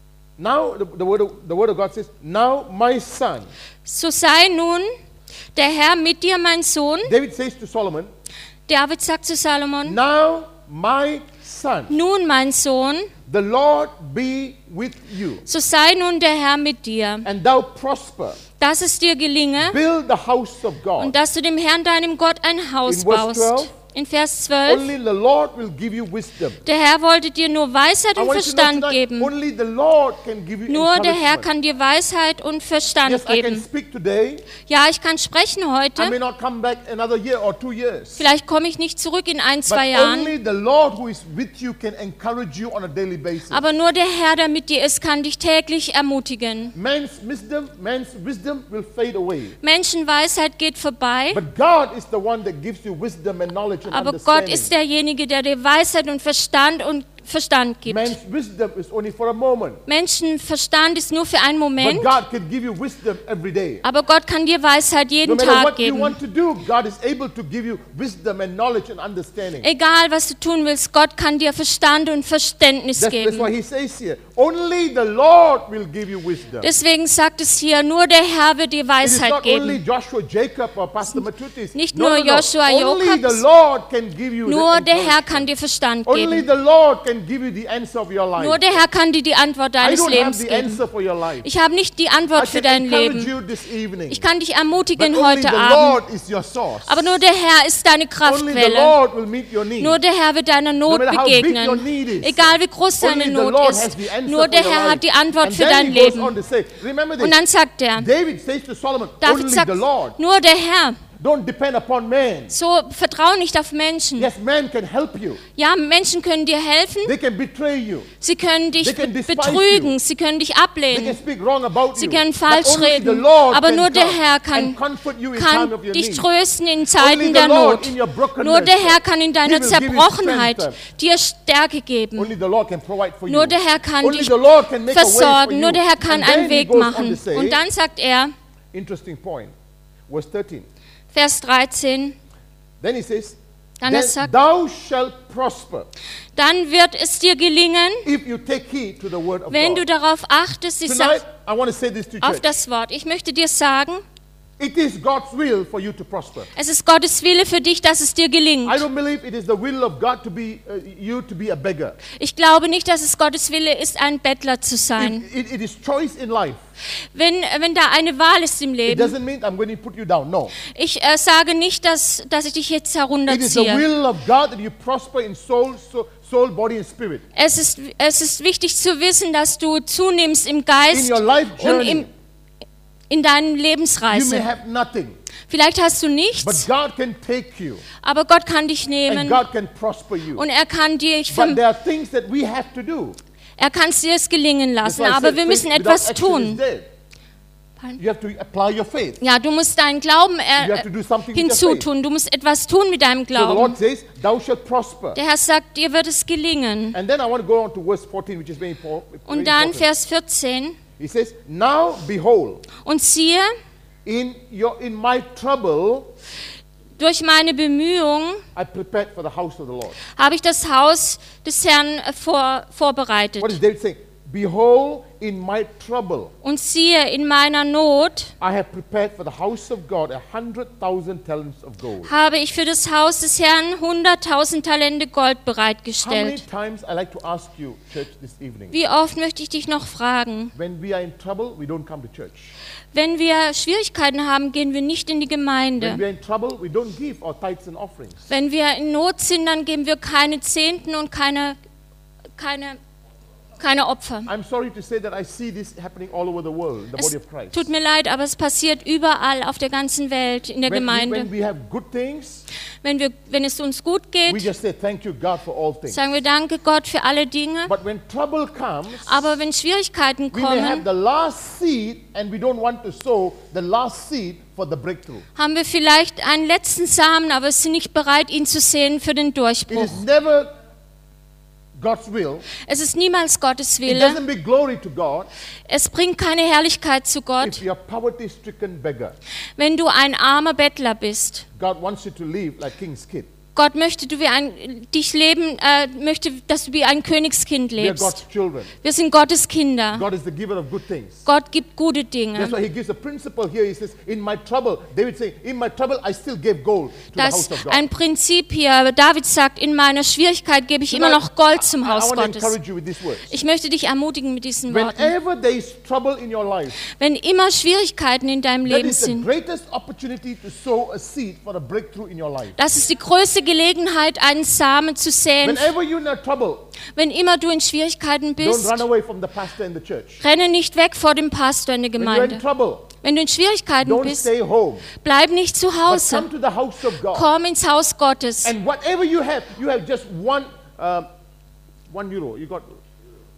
Now the, the, word of, the word of God says, now my son. So sei nun der Herr mit dir, mein Sohn. David says to Solomon, David sagt zu Salomon, now my son, nun mein Sohn, the Lord be with you, so sei nun der Herr mit dir, and thou prosper. dass es dir gelinge Build the house of God. und dass du dem Herrn, deinem Gott, ein Haus In verse baust. twelve, In Vers zwölf, Only the Lord will give you wisdom. der Herr wollte dir nur Weisheit I und want you to know Verstand tonight, geben. only the Lord can give you Nur der Herr encouragement. kann dir Weisheit und Verstand Yes, I can geben. speak today. Ja, ich kann sprechen I may heute. not come back another year or two years. Vielleicht komme ich nicht zurück in ein, But zwei Jahren. only the Lord who is with you can encourage you on a daily basis. Aber nur der Herr, der mit dir ist, kann dich täglich ermutigen. Man's wisdom, man's wisdom will fade away. Menschenweisheit geht vorbei, But God is the one that gives you wisdom and knowledge and aber understanding. Gott ist derjenige, der dir Weisheit und Verstand und Verstand gibt. Man's wisdom is only for a moment. Menschenverstand ist nur für einen But Moment, God can give you wisdom every day. aber Gott kann dir Weisheit No jeden matter Tag what you geben. want to do, God is able to give you wisdom and knowledge and understanding. Egal, was du tun willst, Gott kann dir Verstand und Verständnis That's, that's why geben. he says here, only the Lord will give you wisdom. Deswegen sagt es hier, nur der Herr wird dir It is Weisheit not only geben. Joshua, Jacob or Pastor Matutis. Nicht no, nur no, no. Joshua, Only Jakobs. the Lord can give you Nur the der Herr encouragement. kann dir Verstand Only geben. the Lord can give you the answer of your life. Nur der Herr kann dir die Antwort I deines don't have Lebens the geben. answer for your life. Ich habe nicht die I Antwort für can dein encourage Leben. you this evening. Ich kann dich But ermutigen only heute the Abend. Lord is your source. Aber nur der Herr ist deine Only the Kraftquelle. Lord will meet your need. Nur der Herr wird deiner Not matter how big your begegnen. need is. Egal wie groß Only deine the Not Lord ist. has the answer Nur for der your Herr life. hat die Antwort And für then dein he goes Leben. on to say, remember this. Und dann sagt er, David says to Solomon, David only sagt, the Lord. nur der Herr. Don't depend upon man. So, vertrau nicht auf Menschen. Yes, man can help you. Ja, Menschen können dir helfen. They can betray you. Sie können dich They can despise betrügen. you. Sie können dich They can ablehnen. speak wrong about Sie you. können But falsch only the reden. Lord Aber can nur der come Herr kann, and comfort you in time of kann your dich need. trösten in Only Zeiten the der Lord Not. in your brokenness, Nur der Herr kann in He deiner will give you Zerbrochenheit strength. dir Stärke geben. Only the Lord can provide for you. Nur der Herr kann Only dich the Lord can make a way for versorgen. you. Nur der Herr kann And then einen he Weg goes on machen. to say, Und dann sagt er, interesting point, verse thirteen. Vers dreizehn, Then he says, Dann er then sagt- thou shalt prosper dann wird es dir gelingen, if you take heed to the word of wenn du God. darauf achtest, ich Tonight, sag I want to say this to auf church. das Wort. Ich möchte dir sagen, It is God's will for you to prosper. es ist Gottes Wille für dich, dass es dir gelingt. I don't believe it is the will of God to be uh, you to be a beggar. Ich glaube nicht, dass es Gottes Wille ist, ein Bettler zu sein. It, it, it is choice in life. Wenn, wenn da eine Wahl ist im It Leben, doesn't mean I'm going to put you down. No. ich äh, sage nicht, dass, dass ich dich jetzt It is the herunterziehe. will of God that you prosper in soul, soul, soul body and spirit. Es ist, es ist wichtig zu wissen, dass du zunimmst im In Geist your life und journey, im, in deinen you may Lebensreise. have nothing, Vielleicht hast du but nichts, God can take you aber Gott kann dich and nehmen God can prosper you. und er kann dich, But verm- there are things that we have to do. er kann es dir es gelingen That's lassen, why I aber said wir faith müssen without etwas action is tun. dead. You have to apply your faith. Ja, du musst deinen Glauben äh, You have to do something with your hinzutun. Du musst etwas tun mit deinem So the Lord Glauben. says, thou shalt prosper. Der Herr sagt, dir wird es gelingen. And then I want to go on to verse fourteen, which is very, impor- very Und dann important. Vers vierzehn. He says, now behold, Und siehe, in your in my trouble durch meine Bemühungen I prepared for the house of the Lord. habe ich das Haus des Herrn äh, vor, vorbereitet. What is David saying? Behold, in my trouble Und siehe, in meiner Not I have prepared for the house of God a hundred thousand talents of gold. habe ich für das Haus des Herrn hunderttausend Talente Gold How many bereitgestellt. times I like to ask you, church, this evening? Wie oft möchte ich dich noch fragen? When we are in trouble, we don't come to church. Wenn wir Schwierigkeiten haben, gehen wir nicht in die When we Gemeinde. are in trouble, we don't give our tithes and offerings. Wenn wir in Not sind, dann geben wir keine Zehnten und keine, keine, keine Opfer. I'm sorry to say that I see this happening all over the world, in the Es body of Christ. tut mir leid, aber es passiert überall auf der ganzen Welt, in der When we, when Gemeinde. we have good things, Wenn, wir, wenn es uns gut we geht, just say thank you, God, for all things. sagen wir Danke Gott für alle Dinge. But when trouble comes, Aber wenn Schwierigkeiten we may have kommen, the last seed and we don't want to sow the last seed for the breakthrough. haben wir vielleicht einen letzten Samen, aber sind nicht bereit, ihn zu sehen für den It Durchbruch. is never God's will. Es ist niemals Gottes It Wille. doesn't bring glory to God Es bringt keine Herrlichkeit zu Gott, if you're a poverty-stricken beggar. wenn du ein armer Bettler bist. God wants you to live like King's kid. Gott möchte, du wie ein, dich leben, äh, möchte, dass du wie ein Königskind We are lebst. God's children. Wir sind Gottes Kinder. God is the giver of good things. Gott gibt gute That's Dinge. why he gives a principle here. He says, in my trouble, David saying, in my trouble I still gave gold to the Das house ist of God. ein Prinzip hier. David sagt, in meiner Schwierigkeit gebe ich immer noch Gold zum I, I Haus want to Gottes. encourage you with these words. Ich möchte dich ermutigen mit diesen Worten. Whenever there is trouble in your life, Wenn immer Schwierigkeiten in deinem that Leben is the sind, greatest opportunity to sow a seed for a breakthrough in your life. das ist die größte Gelegenheit, einen Samen zu säen. Whenever you're in a trouble, Wenn immer du in Schwierigkeiten don't bist, run away from the pastor in the church. renne nicht weg vor dem Pastor in der When you're in Gemeinde. trouble, Wenn du in Schwierigkeiten don't bist, stay home, bleib nicht zu but come Hause. to the house of God. Komm ins Haus Gottes. And whatever you have, you have just one, uh, one euro. You got,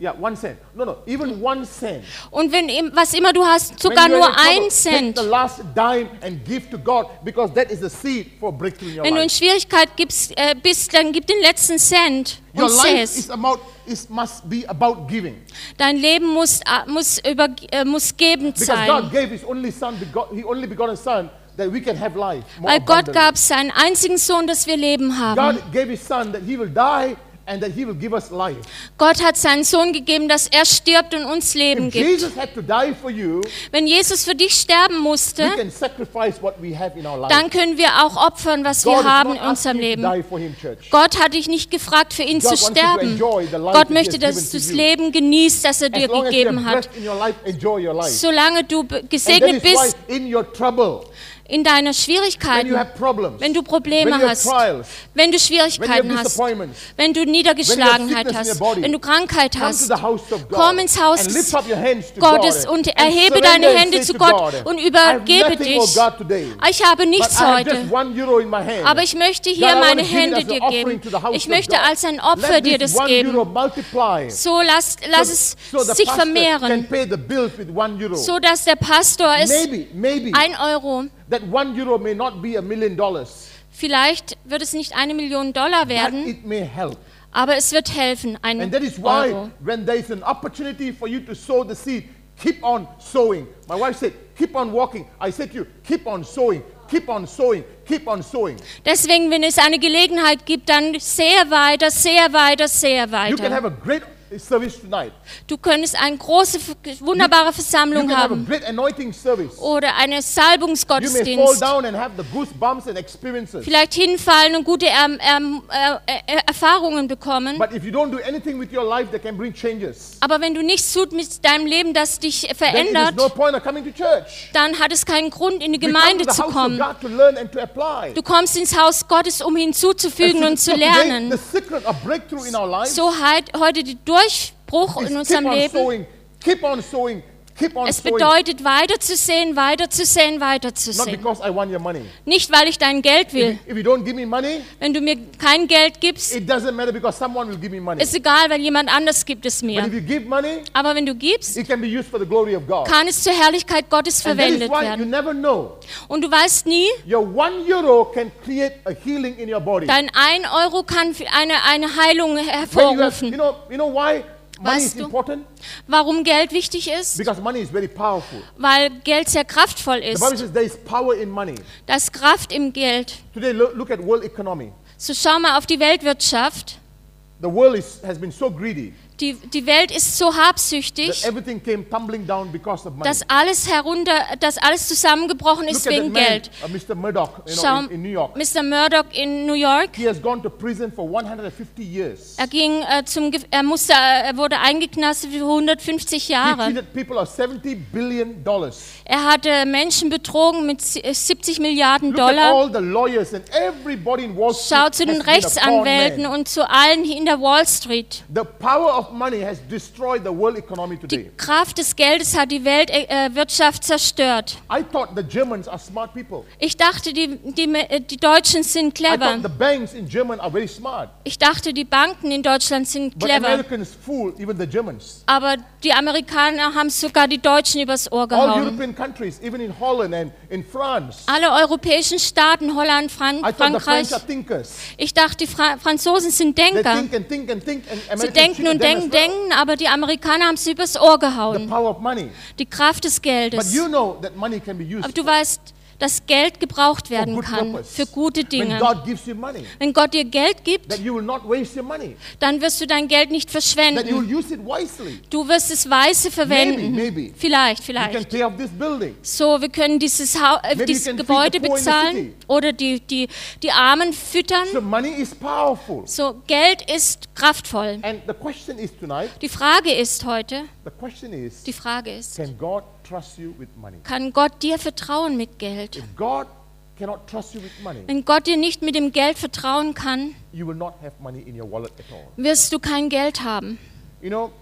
Yeah, one cent. No, no, even one cent. Und wenn im- was immer du hast, sogar When you're nur in trouble, ein take Cent. the last dime and give to God because that is the seed for breakthrough in your Wenn du in life. Schwierigkeit gibst, äh, bist, dann gib den letzten Cent Your und life sä's. is about is must be about giving Dein Leben muss, äh, muss, über, äh, muss gebend because God sein. gave His only Son, bego- He only begotten Son, that we can have life. More Weil Gott abundantly. gab seinen einzigen Sohn, dass wir Leben haben. God gave His Son that He will die and that He will give us life. Gott hat seinen Sohn gegeben, dass er stirbt und uns Leben If gibt. Jesus had to die for you, Wenn Jesus für dich sterben we musste, can sacrifice what we have in our life. dann können wir auch opfern, was God wir is haben not in unserem asking you to Leben. die for Him, church. Gott hat dich nicht gefragt, für ihn God zu wants you to sterben. enjoy the life Gott that he möchte, has dass given du to das you. Leben genießt, das er As dir long as you have gegeben hat. breath in your life, enjoy your life. Solange du be- And that gesegnet is why bist in your trouble, in deiner when you Schwierigkeiten, have problems, wenn du when Probleme you have hast, trials, wenn du when you Schwierigkeiten have hast, disappointments, wenn du Niedergeschlagenheit sickness in hast, your body, wenn du Krankheit come to hast, the house of God komm ins Haus and lift up your hands to Gottes God und and erhebe surrender deine and Hände say zu to Gott God, und I have übergebe nothing, oh dich. God, today, Ich habe but nichts I have just heute, one euro in my hand. aber ich möchte God, hier I want meine to give it Hände as an dir offering geben. to the house Ich of möchte God. als ein Opfer Let dir this das one geben. euro multiply. So lass, lass es so the sich pastor can vermehren, pay the bills with one euro. so dass der Pastor es maybe, maybe ein Euro, that one euro may not be a million dollars, vielleicht wird es nicht eine Million Dollar but werden, it may help. aber es wird helfen, ein And that is why Euro. when there is an opportunity for you to sow the seed, keep on sowing. My wife said, keep on walking. I said to you, keep on sowing, keep on sowing, keep on sowing. Deswegen, wenn es eine Gelegenheit gibt, dann sehr weiter, sehr weiter, sehr You can have weiter. a great service tonight. Du könntest eine große, wunderbare You Versammlung can have a haben great anointing service. oder einen You may fall Salbungsgottesdienst. down and have the goosebumps and experiences. Vielleicht hinfallen und gute ähm, ähm, äh, äh, Erfahrungen bekommen. But if you don't do anything with your life that can bring changes, Aber wenn du nichts tut mit deinem Leben, das dich then it is verändert, no point of coming to church. dann hat es keinen Grund, in die We come Gemeinde to the zu house kommen. of God to learn and to apply. Du kommst ins Haus Gottes, um hinzuzufügen And und so zu today, lernen. the secret of breakthrough in our lives So halt heute der Durchbruch is in keep unserem on Leben. sowing, keep on sowing, keep on Es sowing. bedeutet, weiterzusehen, weiterzusehen, Not weiterzusehen. because I want your money. Nicht, weil ich dein Geld will. If you don't give me money, Wenn du mir kein Geld gibst, it doesn't matter because someone will give me money. ist egal, weil jemand anders gibt es But if mir. you give money, Aber wenn du gibst, it can be used for the glory of God. kann es zur Herrlichkeit Gottes And that is verwendet why you werden. never know. Und du weißt nie, Your one euro can create a healing in your body. dein ein Euro kann für eine, eine Heilung When you, have, you, hervorrufen. know, you know why money Weißt is du? important? Warum Geld wichtig ist? Because money is very powerful. Weil Geld sehr kraftvoll The Bible ist. says there is power in money. Da ist Kraft im Geld. Today, look, look at world economy. So schau mal auf die Weltwirtschaft. The world is, has been so greedy Die, die Welt ist so that habsüchtig, everything came tumbling down because of money. dass alles herunter, dass alles zusammengebrochen Look ist at that wegen man, Geld. uh, Mister Murdoch, you know, Schau, in, in New York. Mister Murdoch in New York, He has gone to prison for one hundred fifty years. er ging äh, zum, Ge- er musste, äh, er wurde eingeknastet für hundertfünfzig He Jahre. cheated people of seventy billion dollars. Er hatte Menschen betrogen mit si- äh, siebzig Milliarden Look at Dollar. all the lawyers and everybody in Wall Street. Schau zu den has been a Rechtsanwälten con man. und zu allen in der Wall Street. The power of money has destroyed the world economy Die today. Kraft des Geldes hat die Weltwirtschaft zerstört. I thought the Germans are smart people. Ich dachte, die, die, äh, die Deutschen sind I thought clever. the banks in Germany are very smart. Ich dachte, die Banken in Deutschland sind But clever. Americans fool even the Germans. Aber die Amerikaner haben sogar die Deutschen übers Ohr All gehauen. European countries, even in Holland and in France. Alle europäischen Staaten, Holland, Fran I thought the Frankreich. French are thinkers. Ich dachte, die Fra Franzosen sind They Denker. think and think and think and Sie Americans denken cheated und them denken, as well. denken, aber die Amerikaner haben sie übers Ohr The gehauen. power of money. Die Kraft des But Geldes. you know that money can be used Aber du weißt, dass Geld gebraucht for werden good kann purpose. für gute When Dinge. God gives you money, Wenn Gott dir Geld gibt, that you will not waste your money. dann wirst du dein Geld nicht That you verschwenden. will use it wisely. Du wirst es weise verwenden. Maybe, maybe. Vielleicht, You can vielleicht. pay off this building. So, wir können dieses, Hau äh, Maybe you dieses can feed Gebäude the poor in the bezahlen city. oder die, die, die Armen füttern. So money is powerful. So, Geld ist kraftvoll. And the question is tonight, Die Frage ist heute, the question is, die Frage ist, can God trust you with money? kann Gott dir vertrauen mit Geld? If God cannot trust you with money, Wenn Gott dir nicht mit dem Geld vertrauen kann, you will not have money in your wallet at all. wirst du kein Geld haben. You know,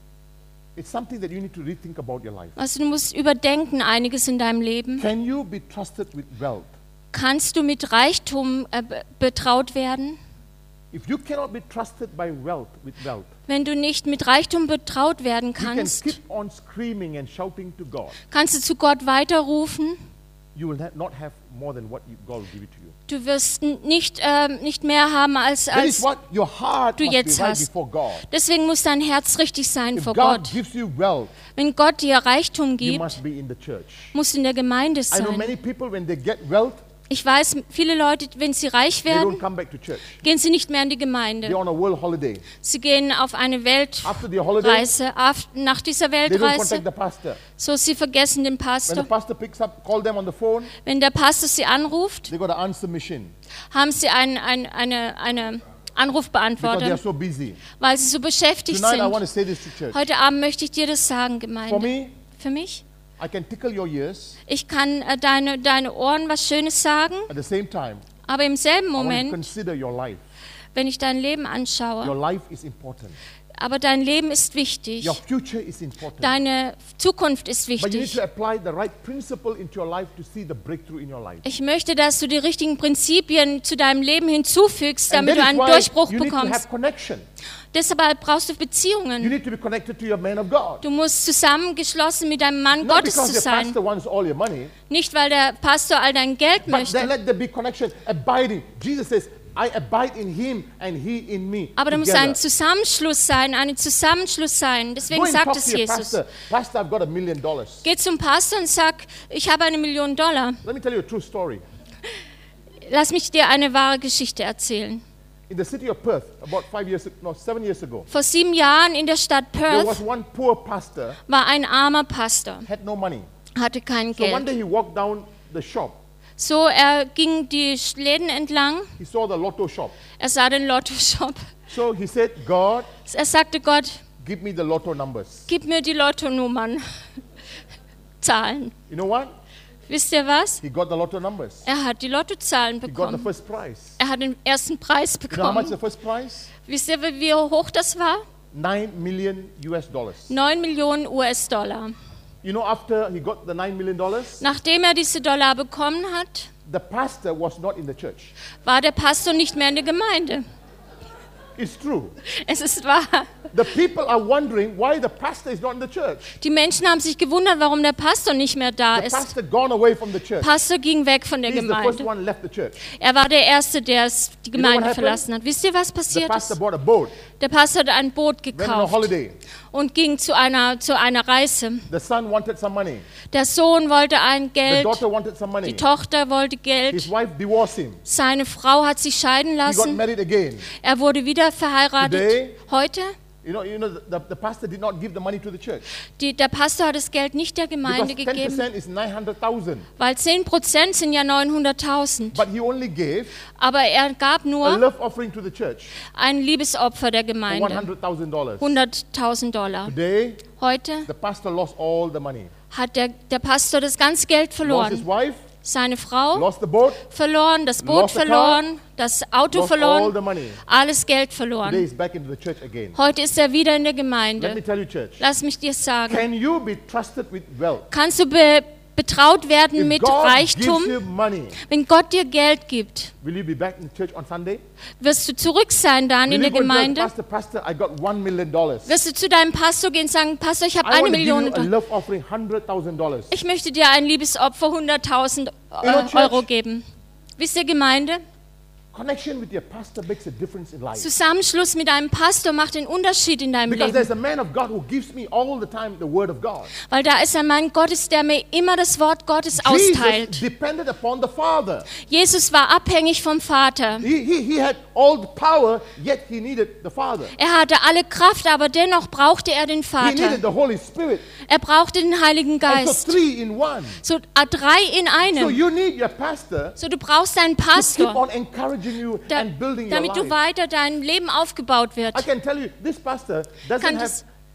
it's something that you need to rethink about your life. Also du musst überdenken einiges in deinem Leben. Can you be trusted with wealth? Kannst du mit Reichtum äh, be- betraut werden? If you cannot be trusted by wealth with wealth, Wenn du nicht mit Reichtum betraut werden you can kannst, keep on screaming and shouting to God. kannst du zu Gott weiterrufen. You will ha- not have more than what you, God will give it to you. Du wirst n- nicht, ähm, nicht mehr haben, als, That is als what your heart du must be jetzt right hast. before God. Deswegen muss dein Herz richtig sein If vor God Gott. gives you wealth, Wenn Gott dir Reichtum you gibt, must be in the church. musst du in der Gemeinde I know sein. many people, when they get wealth, Ich weiß, viele Leute, wenn sie reich they don't werden, come back to church. gehen sie nicht mehr in die They're Gemeinde. on a world holiday. Sie gehen auf eine After the holiday, Weltreise. Af- Nach dieser they don't Weltreise, contact the pastor. so sie vergessen den When the Pastor. pastor picks up, call them on the phone, Wenn der Pastor sie anruft, they got an answer machine haben sie ein, ein, eine, eine because they are Anrufbeantworter, so busy. weil sie so beschäftigt Tonight, I want to sind. say this to church. Heute Abend möchte ich dir das sagen, For Gemeinde. me, Für mich, I can tickle your ears. ich kann äh, deine, deine Ohren was Schönes sagen, At the same time, aber im selben I want to Moment, consider your life. wenn ich dein Leben Your anschaue, life is important. aber dein Leben ist wichtig, Your future is important. deine Zukunft ist But you need wichtig. to apply the right principle into your life to see the breakthrough in your life. Ich möchte, dass du die richtigen Prinzipien zu deinem Leben hinzufügst, And damit that du is einen why Durchbruch you need to have bekommst. connection. Deshalb brauchst du You Beziehungen. need to be connected to your man of God. Du musst zusammengeschlossen mit deinem Mann Not Gottes because zu the sein. pastor wants all your money, Nicht, weil der Pastor all dein Geld but then möchte. let there be connection, abiding. Jesus says, I abide in him and he in me. Aber da muss together. ein Zusammenschluss sein, ein Zusammenschluss sein. Go Deswegen and sagt talk es to your Jesus. pastor. Pastor, I've got a million dollars. Geh zum Pastor und sag, ich habe eine Million Dollar. Let me tell you a true story. Lass mich dir eine wahre Geschichte erzählen. In the city of Perth, about five years, no, seven years ago, Vor sieben Jahren in der Stadt there was Perth one poor pastor, war ein armer Pastor, had no money. hatte kein So one Geld. day he walked down the shop. So, er ging die Läden entlang, He saw the lotto shop. er sah den Lottoshop. So he said, God, Er sagte Gott, give me the lotto numbers. gib mir die Lottonummern, Zahlen. You know what? Wisst ihr was? He got the lotto numbers. Er hat die Lottozahlen He got the bekommen. first prize. Er hat den ersten Preis You know how much the bekommen. first prize? Wisst ihr, wie wie hoch das war? Nine million U S dollars. neun Millionen U S-Dollar. You know, after he got the nine million dollars, Nachdem er diese Dollar bekommen hat, the pastor was not in the church. war der Pastor nicht mehr in der Gemeinde. It's true. Es ist wahr. The people are wondering why the pastor is not in the church. Die Menschen haben sich gewundert, warum der Pastor nicht mehr da The ist. pastor gone away from the church. Pastor ging weg von der He's the first Gemeinde. one left the church. Er war der Erste, der es- die know what Gemeinde happened? verlassen hat. Wisst ihr, was The passiert pastor ist? bought a boat, Der Pastor hat ein Boot went on a gekauft holiday. und ging zu einer, zu einer Reise. The son wanted some money. Der Sohn wollte ein The Geld, daughter wanted some die money. Tochter wollte His Geld, wife divorced him. seine Frau hat sich scheiden He got lassen, married again. er wurde wieder verheiratet. Today- Heute, You know, you know the, the pastor did not give the money to the church. die, der Pastor hat das Geld nicht der Because Gemeinde ten gegeben, percent is nine hundred thousand. weil zehn Prozent sind ja neunhunderttausend. But he only gave Aber er gab a nur love offering to the church ein Liebesopfer der for Gemeinde, one hundred thousand dollars. hunderttausend Dollar. Today, Heute the pastor lost all the money. hat der, der Pastor das ganze Geld Lost his verloren. wife, Seine Frau lost the boat, verloren, das Boot Lost the car, verloren, das Auto lost all the verloren, money. alles Geld Today verloren. he's back into the church again. Heute ist er wieder in der Let me Gemeinde. tell you, church. Lass mich dir sagen. Can you be trusted with wealth? Kannst du be betraut werden If mit God Reichtum? gives you money, Wenn Gott dir Geld gibt, will you be back in the church on Sunday? wirst du zurück sein dann Will in you der go and tell Gemeinde? Pastor, Pastor, I got one million dollars. Wirst du zu deinem Pastor gehen und sagen, Pastor, ich habe I eine want to give you Million a Dollar. love offering, hundred thousand dollars. Ich möchte dir ein Liebesopfer hunderttausend You know, Church- Euro geben. Wisst ihr, Gemeinde? Connection with your pastor makes a difference in life. Zusammenschluss mit einem Pastor macht den Unterschied in deinem Because Leben. there's a man of God who gives me all the time the word of God. Weil da ist ein Mann Gottes, der mir immer das Wort Gottes Jesus austeilt. depended upon the Father. Jesus war abhängig vom Vater. He, he, he had all the power, yet he needed the Father. Er hatte alle Kraft, aber dennoch brauchte er den He needed Vater. the Holy Spirit. Er brauchte den Heiligen And so Geist. three in one. So ah, drei in So einem. you need your pastor So du brauchst einen to keep Pastor, on encouraging you da, and building your damit du life. weiter dein Leben aufgebaut wird. I can tell you, this pastor doesn't Kann have das-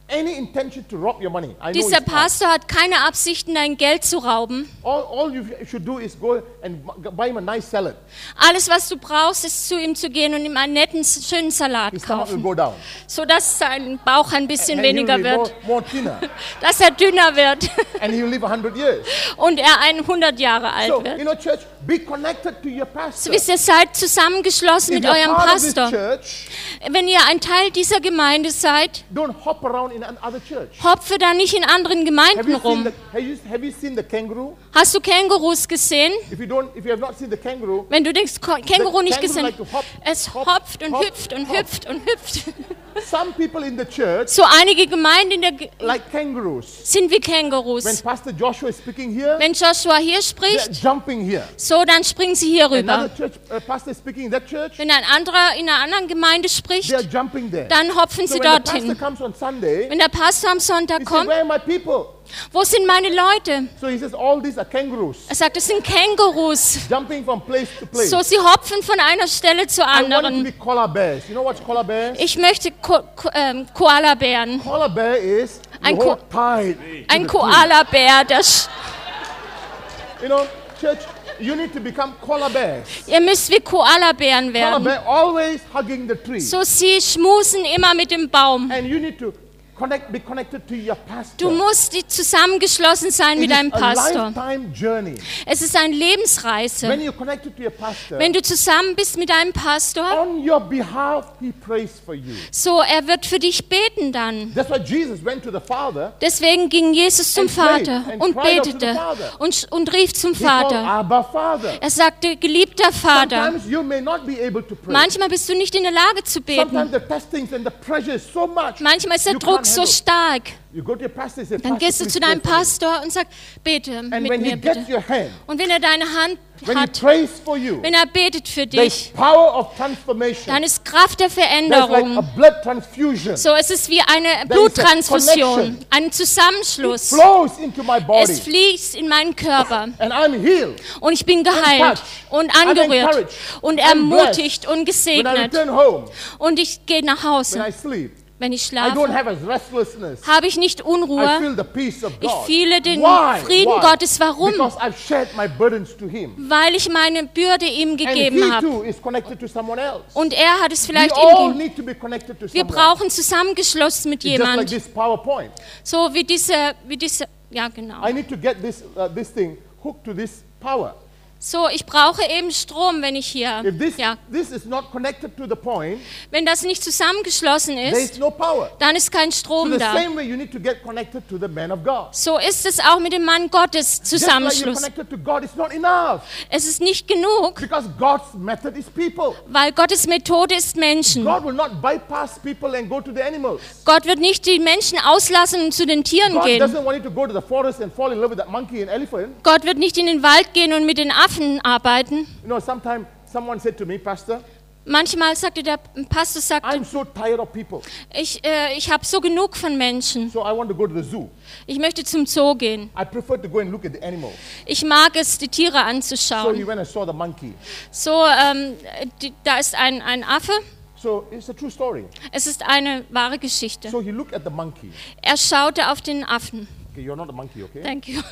any intention to rob your money. I know Dieser it's hard. Pastor hat keine Absichten, dein Geld zu rauben. All, all you should do is go and buy him a nice salad. Alles, was du brauchst, ist zu ihm zu gehen und ihm einen netten, schönen Salat His stomach will kaufen, go down. sodass sein Bauch ein bisschen And he will weniger be wird, more, more thinner. dass er dünner wird And he will live a hundred years. und er hundert Jahre alt So, wird. you know, church, be connected to your pastor. So wisst ihr, seid zusammengeschlossen If mit you're eurem part of this Pastor. church, Wenn ihr ein Teil dieser Gemeinde seid, don't hop around in another church. hopfe da nicht in anderen Have Gemeinden you, seen rum. the, have, you, have you seen the kangaroo? Hast du Kängurus gesehen? If you don't, if you have not seen the kangaroo, Wenn du denkst, Ko- Känguru nicht Känguru gesehen, like to hop, es hop, hopft und hop, hüpft und hop. hüpft und hüpft. some people in the church So einige Gemeinden in der Ge like kangaroos. sind wie When Kängurus. Pastor Joshua is speaking here, Wenn Joshua hier they're spricht, jumping here. so dann springen sie hier rüber. Another church uh, pastor is speaking in that church, Wenn ein anderer in einer anderen Gemeinde spricht, they are jumping there. dann hopfen So sie when the pastor dorthin. comes on Sunday, Wenn der Pastor am Sonntag he says, kommt, "Where are my people?" wo sind meine Leute? So he says, "All these are kangaroos Er sagt, es sind Kängurus. jumping from place to place." So, sie hopfen von einer Stelle zur I want it to anderen. be koala bears. You know what's koala bears? Ich möchte Ko Ko ähm, Koalabären. Koala bear is you Ein Ko- hold tight. to Ein the tree. Koalabär, der sch You know, church, you need to become koala bears. Ihr müsst wie Koalabären Koala werden. bear always hugging the tree. So, sie schmusen immer mit dem Baum. And you need to connect, be connected to your pastor. Du musst die- zusammengeschlossen sein It mit is deinem a Pastor. lifetime journey. Es ist eine When Lebensreise. you're connected to your pastor, Wenn du zusammen bist mit deinem Pastor, on your behalf, he prays for you. so, er wird für dich beten dann. That's why Jesus went to the Father. Deswegen ging Jesus zum And prayed Vater and und cried out to the betete Father. und, sch- und rief zum He called Vater. Abba Father. Er sagte, geliebter Vater, Sometimes you may not be able to pray. manchmal bist du nicht in der Lage zu Sometimes beten. the testings and the pressure is so much. Manchmal ist der you Druck can't so handle. stark. You go to your pastor and say, Dann "Pastor, gehst du please zu deinem pray for me." Pastor und sagst, bete And mit when he mir gets bitte. your hand, Und wenn er deine Hand when he hat, prays for you, wenn er betet für there's dich, power of transformation. dann ist Kraft der There's like a Veränderung. blood transfusion. So, es ist wie eine is a Bluttransfusion, connection. ein It Zusammenschluss. flows into my Es body. fließt in meinen Körper And I'm healed. und ich bin geheilt und I'm angerührt encouraged. und I'm ermutigt und When I gesegnet. return home, Und ich gehe nach when Hause. I sleep, Wenn ich I don't schlafe, have a restlessness. habe ich nicht I Unruhe. feel the peace of Ich God. fühle den Why? Frieden Why? Gottes. Warum? Because I've shared my burdens to Him. Weil ich meine Bürde ihm And gegeben He habe. too is connected to someone else. Und er hat es We vielleicht all ihm gegeben. need to be connected to Wir someone. brauchen zusammengeschlossen mit It's just like jemand. this PowerPoint. So wie diese, wie diese, ja genau. I need to get this, uh, this thing hooked to this power. So, ich brauche eben Strom, wenn ich hier, If this, ja, this is not connected to the point, wenn das nicht zusammengeschlossen there is ist, no power. dann ist kein So Strom the da. same way you need to get connected to the man of God. So ist es auch mit dem Mann Gottes Just like you're Zusammenschluss. connected to God, it's not enough. Es ist nicht genug, Because God's method is people. weil Gottes Methode ist Menschen. God will not bypass people and go to the animals. Gott wird nicht die Menschen auslassen und zu den Tieren God gehen. doesn't want you to go to the forest and fall in love with that monkey and elephant. Gott wird nicht in den Wald gehen und mit den Affen arbeiten. You know, sometimes someone said to me, Pastor, Manchmal sagte der Pastor, sagte, I'm so tired of people, ich, äh, ich habe so genug von Menschen. so I want to go to the zoo. Ich möchte zum Zoo gehen. I prefer to go and look at the animals. Ich mag es, die Tiere So he anzuschauen. went and saw the monkey. So, ähm, die, da ist ein, ein Affe. So it's a true story. Es ist eine wahre Geschichte. So he looked at the monkey. Er schaute auf den Affen. Okay, you're not a monkey, okay? Thank you.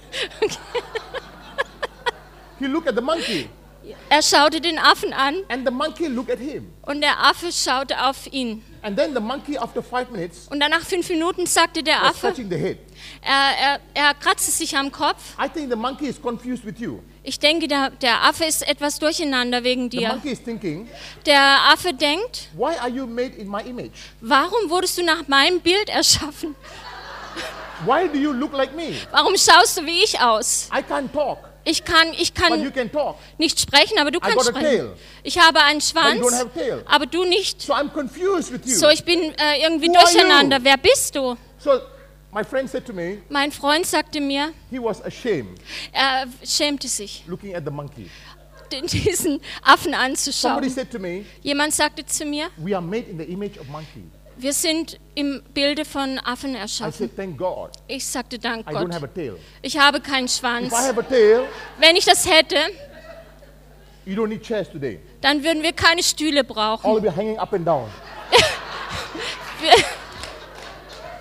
He looked at the monkey, Er schaute den Affen an and the monkey looked at him. und der Affe schaute auf ihn. And then the monkey, after five minutes, Und dann nach fünf Minuten sagte der was Affe, scratching the head. er, er, er kratzte sich am Kopf. I think the monkey is confused with you. Ich denke, der, der Affe ist etwas durcheinander wegen The dir. monkey is thinking, Der Affe denkt, why are you made in my image? warum wurdest du nach meinem Bild erschaffen? Why do you look like me? Warum schaust du wie ich aus? I can't talk, Ich kann, ich but you kann can talk. nicht sprechen, aber du I kannst got a sprechen. tail. Ich habe einen But you don't Schwanz, have a tail. aber du nicht. So I'm confused with you. So, ich bin äh, irgendwie Who are durcheinander. you? Wer bist du? So my friend said to me, Mein Freund sagte mir, he was ashamed er schämte sich, looking at the monkey. den- diesen Affen Somebody anzuschauen. said to me, Jemand sagte zu mir, we are made in the image of monkey. wir sind im Bilde von Affen I erschaffen. said, thank God. Ich sagte, dank I don't have Gott. a tail. Ich habe keinen If Schwanz. I have a tail, Wenn ich das hätte, you don't need chairs today. dann würden wir keine Stühle All brauchen. will be hanging up and down.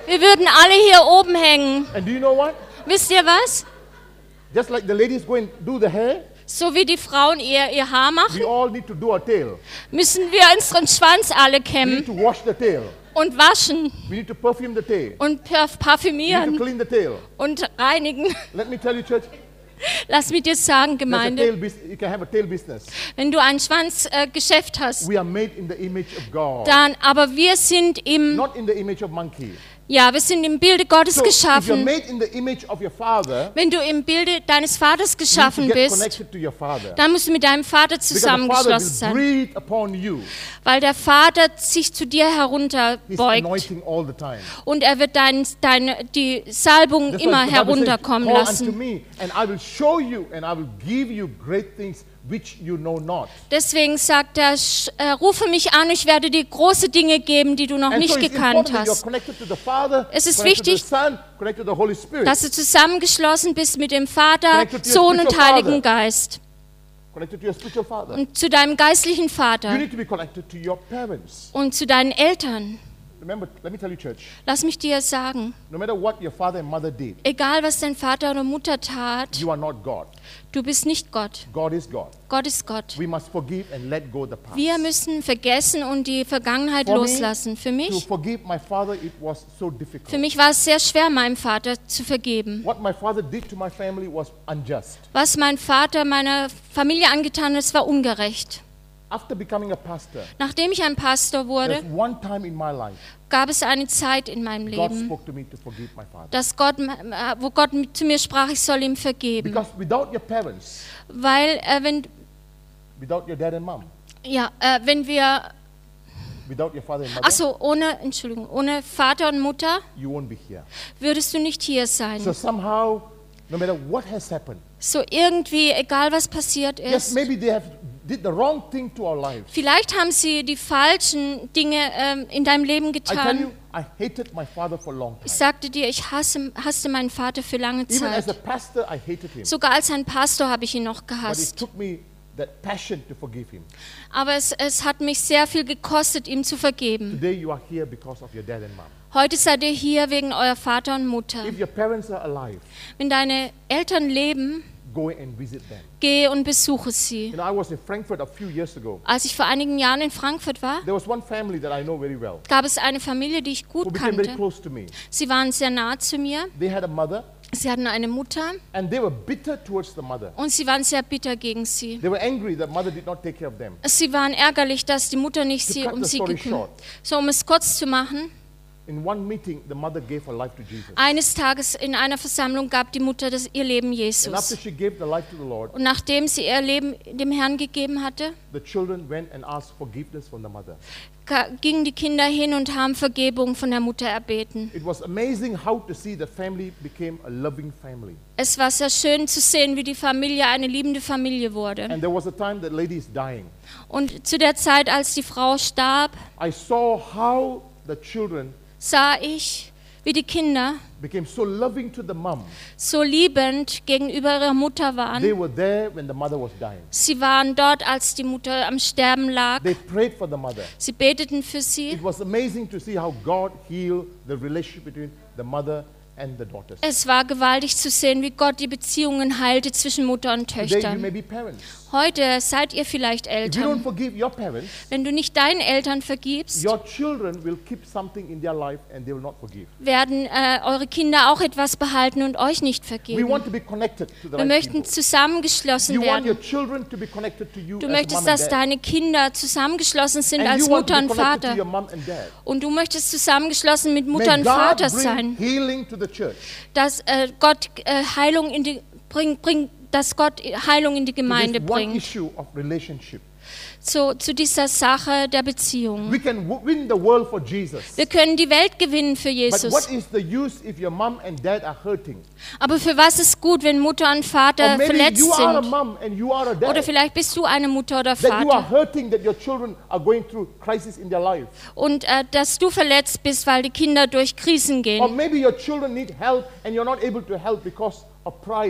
Wir würden alle hier oben hängen. And do you know what? Wisst ihr was? Just like the ladies go and do the hair, So wie die Frauen ihr, ihr Haar machen, we all need to do our tail. müssen wir unseren Schwanz alle We need kämmen to wash the tail. und waschen We need to perfume the tail. und perf- We need to parfümieren clean the tail. und reinigen. Let me tell you, church, Lass mich dir sagen, there's a tail Gemeinde, bus- you can have a tail business. wenn du ein Schwanzgeschäft äh, Geschäft hast, We are made in the image of God, dann, aber wir sind im, not in the image of monkey. ja, wir sind im Bilde Gottes So if you're geschaffen. made in the image of your father, Wenn du im Bilde deines Vaters you need to geschaffen get bist, connected to your father. dann musst du mit deinem Vater Because the father zusammengeschlossen will sein, breathe upon you weil der Vater sich zu dir his herunterbeugt anointing all the time. und er wird dein, dein, die Salbung That's why immer the Bible says, herunterkommen call unto lassen. me, and I will show you, and I will give you great things which you know not. Deswegen sagt er, sch- äh, rufe mich an, ich werde dir große Dinge geben, die du noch And nicht so it's gekannt important that you're hast. connected to the Father, Es ist connected wichtig, to the Son, connected to the Holy Spirit, Dass du zusammengeschlossen bist mit dem Vater, Connected to your Sohn und spiritual Heiligen father. Geist connected to your spiritual father. und zu deinem geistlichen You Vater need to be connected to your parents. und zu deinen Eltern. Remember, let me tell you, church, Lass mich dir sagen, no matter what your father and mother did, egal was dein Vater oder Mutter tat, you are not God. du bist nicht Gott. God is God. Gott ist Gott. We must forgive and let go the past. Wir müssen vergessen und die Vergangenheit For me, loslassen. Für To mich, forgive my father, it was so difficult. für mich war es sehr schwer, meinem Vater zu vergeben. What my father did to my family was unjust. Was mein Vater meiner Familie angetan hat, es war ungerecht. After becoming a pastor, Nachdem ich ein Pastor wurde, there's one time in my life gab es eine Zeit in meinem God Leben, spoke to me to forgive my father. dass Gott, äh, wo Gott zu mir sprach, ich soll ihm vergeben. Because without your parents, Weil äh, wenn, without your dad and mom, ja, äh, wenn wir, without your father and mother, achso, ohne, Entschuldigung, ohne Vater und Mutter you won't be here. würdest du nicht hier sein. So somehow, no matter what has happened, So irgendwie, egal was passiert yes, ist, maybe they have did the wrong thing to our lives. vielleicht haben sie die falschen Dinge ähm, in deinem Leben I tell you, getan. I hated my father for a long Ich time. sagte dir, ich hasse, hasste meinen Vater für lange Even as a Zeit. pastor, I hated him. Sogar als ein Pastor habe ich ihn noch But it gehasst. took me that passion to forgive him. Aber es, es hat mich sehr viel gekostet, ihm zu vergeben. Today you are here because of your dad and mom. Heute seid ihr hier wegen eurer Vater und Mutter. If your parents are alive, Wenn deine Eltern leben, go and visit them. gehe und besuche sie. You know, I was in Frankfurt a few years ago. Als ich vor einigen Jahren in Frankfurt war, There was one family that I know very well, gab es eine Familie, die ich who gut became very kannte. close to me. Sie waren sehr nah zu mir. They had a mother, Sie hatten eine Mutter and they were bitter towards the mother. und sie waren sehr bitter gegen sie. They were angry that mother did not take care of them. Sie waren ärgerlich, dass die Mutter nicht To sie cut um the sie story gekümmert. short. So, um es kurz zu machen, In one meeting, the mother gave her life to Jesus. eines Tages in einer Versammlung gab die Mutter das, ihr Leben And after Jesus. she gave the life to the Lord, Und nachdem sie ihr Leben dem Herrn gegeben hatte, the children went and asked forgiveness from the mother. ga- gingen die Kinder hin und haben Vergebung von der Mutter erbeten. It was amazing how to see the family became a loving family. Es war sehr schön zu sehen, wie die Familie eine liebende Familie wurde. And there was a time that lady is dying. Und zu der Zeit, als die Frau starb, I saw how the children sah ich, wie die Kinder became so loving to the mom. so liebend gegenüber ihrer Mutter They waren. were there when the mother was dying. Sie waren dort, als die Mutter am Sterben lag. They prayed for the mother. Sie beteten für sie. It was amazing to see how God healed the relationship between the mother and the daughters. Es war gewaltig zu sehen, wie Gott die Beziehungen heilte zwischen Mutter und Today you may Töchtern. be parents. Heute seid ihr vielleicht If you don't Eltern. forgive your parents, Wenn du nicht deinen Eltern vergibst, your children will keep something in their life and they will not forgive. werden äh, eure Kinder auch etwas behalten und euch nicht We vergeben. want to be connected to the Wir right möchten people. zusammengeschlossen You want your werden. children to be connected to you Du as möchtest, mom dass and dad. deine Kinder zusammengeschlossen sind And als you want to Mutter be und connected to Vater. your mom and dad. Und du möchtest zusammengeschlossen mit Mutter May und God Vater bring sein. healing to the church. Dass äh, Gott äh, Heilung in die bringt, bringt, dass Gott Heilung in die To Gemeinde this one bringt. issue of relationship. So, zu dieser Sache der Beziehung. We can w- win the world for Jesus. Wir können die Welt gewinnen für But what Jesus. is the use if your mom and dad are hurting? Aber für was ist gut, wenn Mutter und Or Vater maybe verletzt you are a sind? mom and you are a Oder dad. vielleicht bist du eine Mutter oder That you are Vater. hurting that your children are going through crisis in their life. Und äh, dass du verletzt bist, weil die Kinder durch Krisen Or gehen. maybe your children need help and you're not able to help because of pride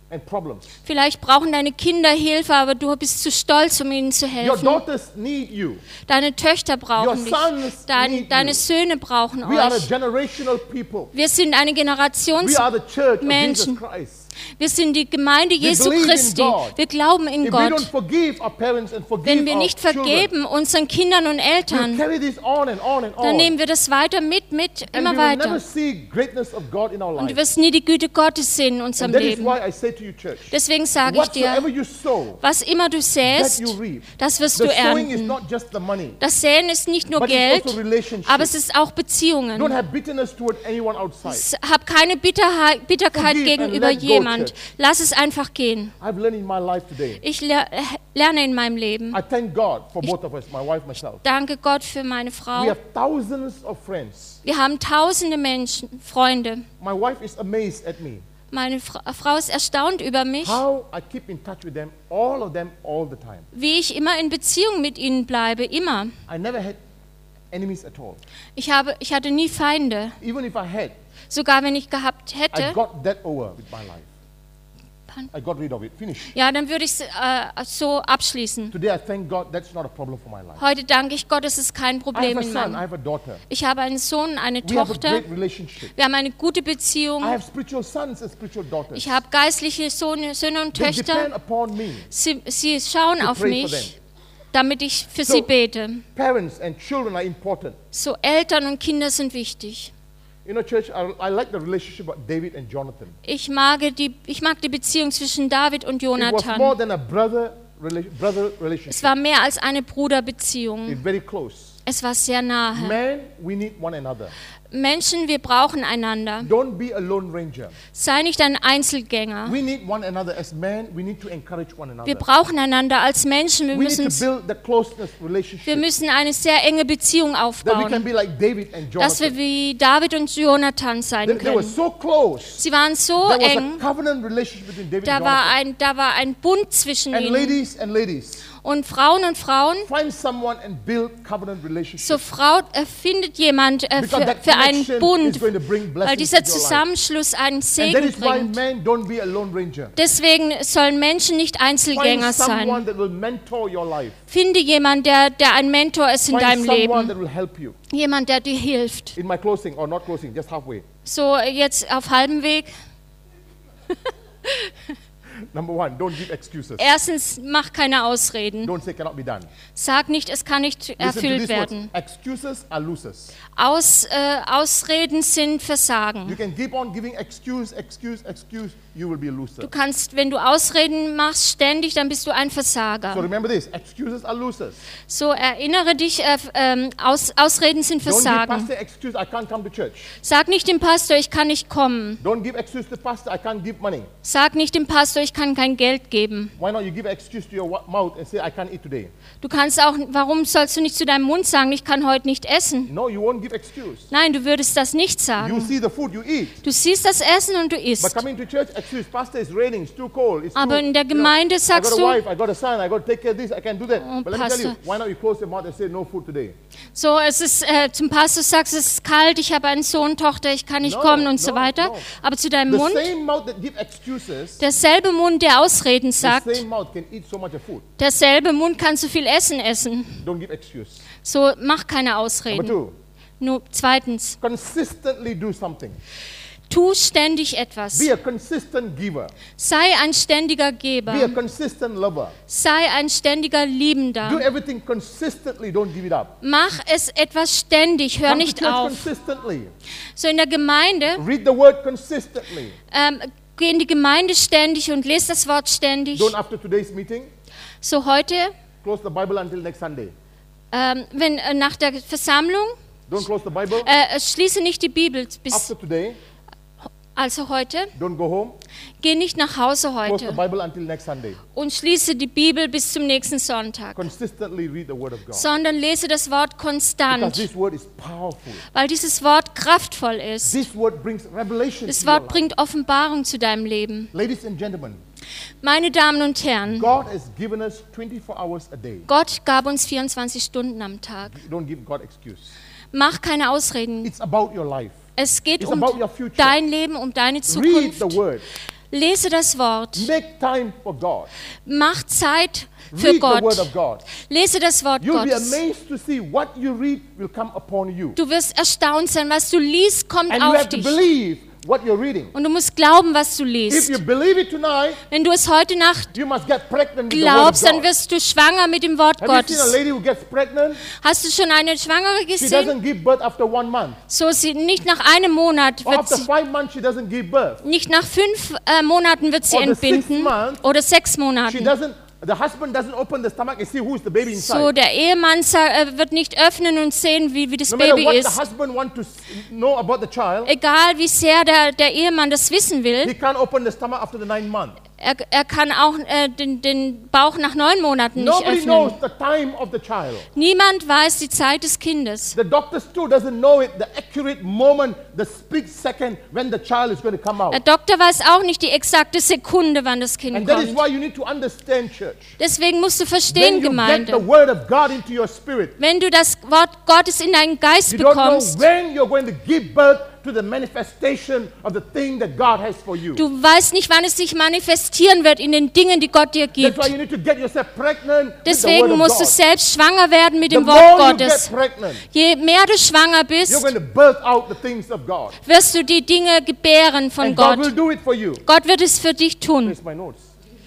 and problems. Vielleicht brauchen deine Kinder Hilfe, aber du bist zu stolz, um ihnen zu Your helfen. daughters need you. Deine Töchter brauchen Your dich. sons Dein, need deine you. Söhne brauchen We are a euch. generational people. Wir sind eine We are the church of Jesus Generationsmenschen. Christ. Wir sind die Gemeinde Jesu believe in Christi. God. Wir glauben in If we don't Gott. forgive our parents and forgive Wenn wir our nicht children, vergeben unseren Kindern und we'll Eltern, carry this on and on and dann on. nehmen wir das weiter mit, mit, And immer we will never weiter. see greatness of God in our Und du life. wirst nie die Güte Gottes sehen in unserem And that is Leben. why I say to you, church, Deswegen sage ich whatsoever dir, you sow, was immer du that säst, you reap. das wirst The du sowing is ernten. not just the money, Das Säen ist nicht nur but it's Geld, also relationships. aber es ist auch Don't Beziehungen. have bitterness toward anyone outside. S- Hab keine Bitterheit, Bitterkeit Forgive and gegenüber let go, jemand. church. Lass es einfach gehen. I've learned in my life today. Ich ler äh, lerne in meinem Leben. I thank God for both of us, my wife, myself. Danke Gott für meine We Frau. have thousands of friends. Wir haben tausende Menschen, Freunde. My wife is amazed at me. Meine Fra Frau ist erstaunt über mich, How I keep in touch with them, all of them, all the time. wie ich immer in Beziehung mit ihnen bleibe, immer. I never had enemies at all. Ich, habe, ich hatte nie Feinde. Even if I had, Sogar wenn ich gehabt I hätte, got that over with my life. Pardon? I got rid of it. Finish. ja, dann würde ich es äh, so abschließen. Today I thank God that's not a problem for my life. Heute danke ich Gott, es ist kein I have Problem a in son, I meinem. have a daughter. Ich habe einen Sohn, eine We have a Tochter. great relationship. Wir haben eine gute Beziehung. I have spiritual sons and spiritual daughters. Ich habe geistliche Söhne, Söhne und They depend Töchter. upon me. Sie, sie schauen to auf pray for mich, them. damit ich für So- sie bete. Parents and children are important. So Eltern und Kinder sind wichtig. You know, church, I, I like the relationship of David and Jonathan. Ich mag die, ich mag die Beziehung zwischen David und It was more Jonathan. than a brother, rela brother Es relationship. war mehr als eine Bruderbeziehung. It's very close. Es war sehr nahe. Man, we need one another. Menschen, wir brauchen einander. Don't be a lone ranger. Sei nicht ein Einzelgänger. We need one another as men. We need to encourage one Wir another. brauchen einander als Menschen. Wir We need to müssen, build the closeness wir relationship. müssen eine sehr enge Beziehung That we can aufbauen, be like David and dass wir Jonathan. wie David und Jonathan They, sein they were können. so close. Sie waren so There was eng. a covenant relationship between David Da and war Jonathan. ein, da war ein Bund zwischen And ihnen. ladies and ladies, Und Frauen und Frauen, find someone and build covenant relationship. so Frau äh, findet jemand äh, Because für, that für einen connection Bund, is going to bring weil blessings dieser into your life. Zusammenschluss einen And that Segen is why bringt. men don't be a lone ranger. Deswegen sollen Menschen nicht Find Einzelgänger someone sein. that will mentor your life. Finde jemanden, der, der ein Mentor ist in Find deinem someone Leben. that will help you. Jemand, der dir hilft. In my closing, or not closing, just halfway. So äh, jetzt auf halbem Weg. Number one, don't give excuses. Erstens, mach keine Ausreden. Don't say cannot be done. Sag nicht, es kann nicht Listen to erfüllt these words. werden. Excuses are losers. Aus, äh, Ausreden sind Versagen. You can keep on giving excuse, excuse, excuse. You will be a loser. Du kannst, wenn du Ausreden machst ständig, dann bist du ein So Versager. remember this: excuses are losers. So erinnere dich, äh, ähm, Aus, Ausreden sind Don't give Versagen. pastor excuse. I can't come to church. Sag nicht dem Pastor, ich kann nicht kommen. Don't give excuse to pastor. I can't give money. Sag nicht dem Pastor, ich kann kein Geld geben. Why not you give an excuse to your wa- mouth and say I can't eat today? Du kannst auch, warum sollst du nicht zu deinem Mund sagen, ich kann heute nicht essen? No, you won't give excuse. Nein, du würdest das nicht You sagen. see the food, you eat. Du siehst das Essen und du But isst. coming to church, excuse, pastor, it's raining, it's too cold, it's Aber too, in der you know, Gemeinde I sagst got a du- wife, I got a son, I got to take care of this, I can do that. Oh, But let me tell you, Pastor. why not you close your mouth and say no food today? So, es ist äh, zum Pastor sagst, es ist kalt, ich habe einen Sohn, Tochter, ich kann nicht No, kommen und so no, weiter. no. Aber zu deinem The Mund, same mouth that give excuses, derselbe Mund, der Ausreden the sagt, same mouth can eat so much of food. derselbe Mund kann so viel Essen essen. Don't give excuse. So, mach keine Number Ausreden. two, Nur zweitens, consistently do something. tu ständig etwas. Be a consistent giver. Sei ein ständiger Be a Geber. consistent lover. Sei ein ständiger Do Liebender. everything consistently, don't give it up. Mach es etwas ständig, hör Come to nicht church auf. consistently. So in der Gemeinde, Read the word consistently. ähm, geh in die Gemeinde ständig und lese das Wort ständig. Don't after today's meeting, So heute, close the Bible until next Sunday. ähm, wenn äh, nach der Versammlung, Don't close the Bible. äh, schließe nicht die Bibel bis, After today, also heute, don't go home. geh nicht nach Hause Close the heute Bible until next Sunday. und schließe die Bibel bis zum nächsten Sonntag, Consistently read the word of God. sondern lese das Wort Because konstant, this word is powerful. weil dieses Wort kraftvoll ist. This word brings revelation Das to your Wort life. bringt Offenbarung zu deinem Leben. Ladies and gentlemen, Meine Damen und Herren, God has given us twenty-four hours a day. Gott gab uns vierundzwanzig Stunden am Tag. Don't give God excuse. Mach keine Ausreden. It's about your life. Es geht It's um about your future. dein Leben, um deine Read Zukunft. the word. Lese das Wort. Make time for God. Mach Zeit für Read the Word Gott. of God. Lese das Wort You'll be Gottes. amazed to see what you read will come upon you. Du wirst erstaunt sein, was du liest, kommt And you auf have to dich. believe what you're reading. Und du musst glauben, was du If liest. you believe it tonight, Wenn du es heute Nacht you must get pregnant with the Word of glaubst, dann God. wirst du schwanger mit dem Wort Have you seen a Gottes. lady who gets pregnant? Hast du schon eine Schwangere She gesehen? doesn't give birth after one month. So, sie, nicht nach einem Monat Or wird after sie, five months, she doesn't give birth. nicht nach fünf äh, Monaten wird sie Or the sixth entbinden month, oder sechs She Monaten. doesn't. The husband doesn't open the stomach and see who is the baby inside. So, der Ehemann sa- äh, wird nicht öffnen und sehen, wie, wie das No matter Baby what the ist. husband wants to s- know about the child, Egal wie sehr der, der Ehemann das wissen he will, can't open the stomach after the ninth month. er, er kann auch äh, den, den Bauch nach neun Monaten nicht Nobody knows öffnen. the time of the child. Niemand weiß die Zeit des Kindes. The doctors too doesn't know it, the accurate moment, the split second when the child is going to come out. Der Doktor weiß auch nicht die exakte Sekunde, wann das Kind And that is kommt. why you need to understand, church. Deswegen musst du When verstehen, you get the Gemeinde. word of God into your spirit, Wenn du das Wort Gottes in deinen Geist you don't know bekommst, when you're going to give birth to the manifestation of the thing that God has for you. du weißt nicht, wann es sich manifestieren wird in den Dingen, die Gott dir That's gibt. why you need to get yourself pregnant with the word Deswegen of musst du God. selbst schwanger werden mit The dem more Wort you Gottes. get pregnant, Je mehr du schwanger you're bist, going to birth out the things of God. wirst du die Dinge gebären von And God will Gott. do it for you. Gott wird es für dich tun. There's my notes.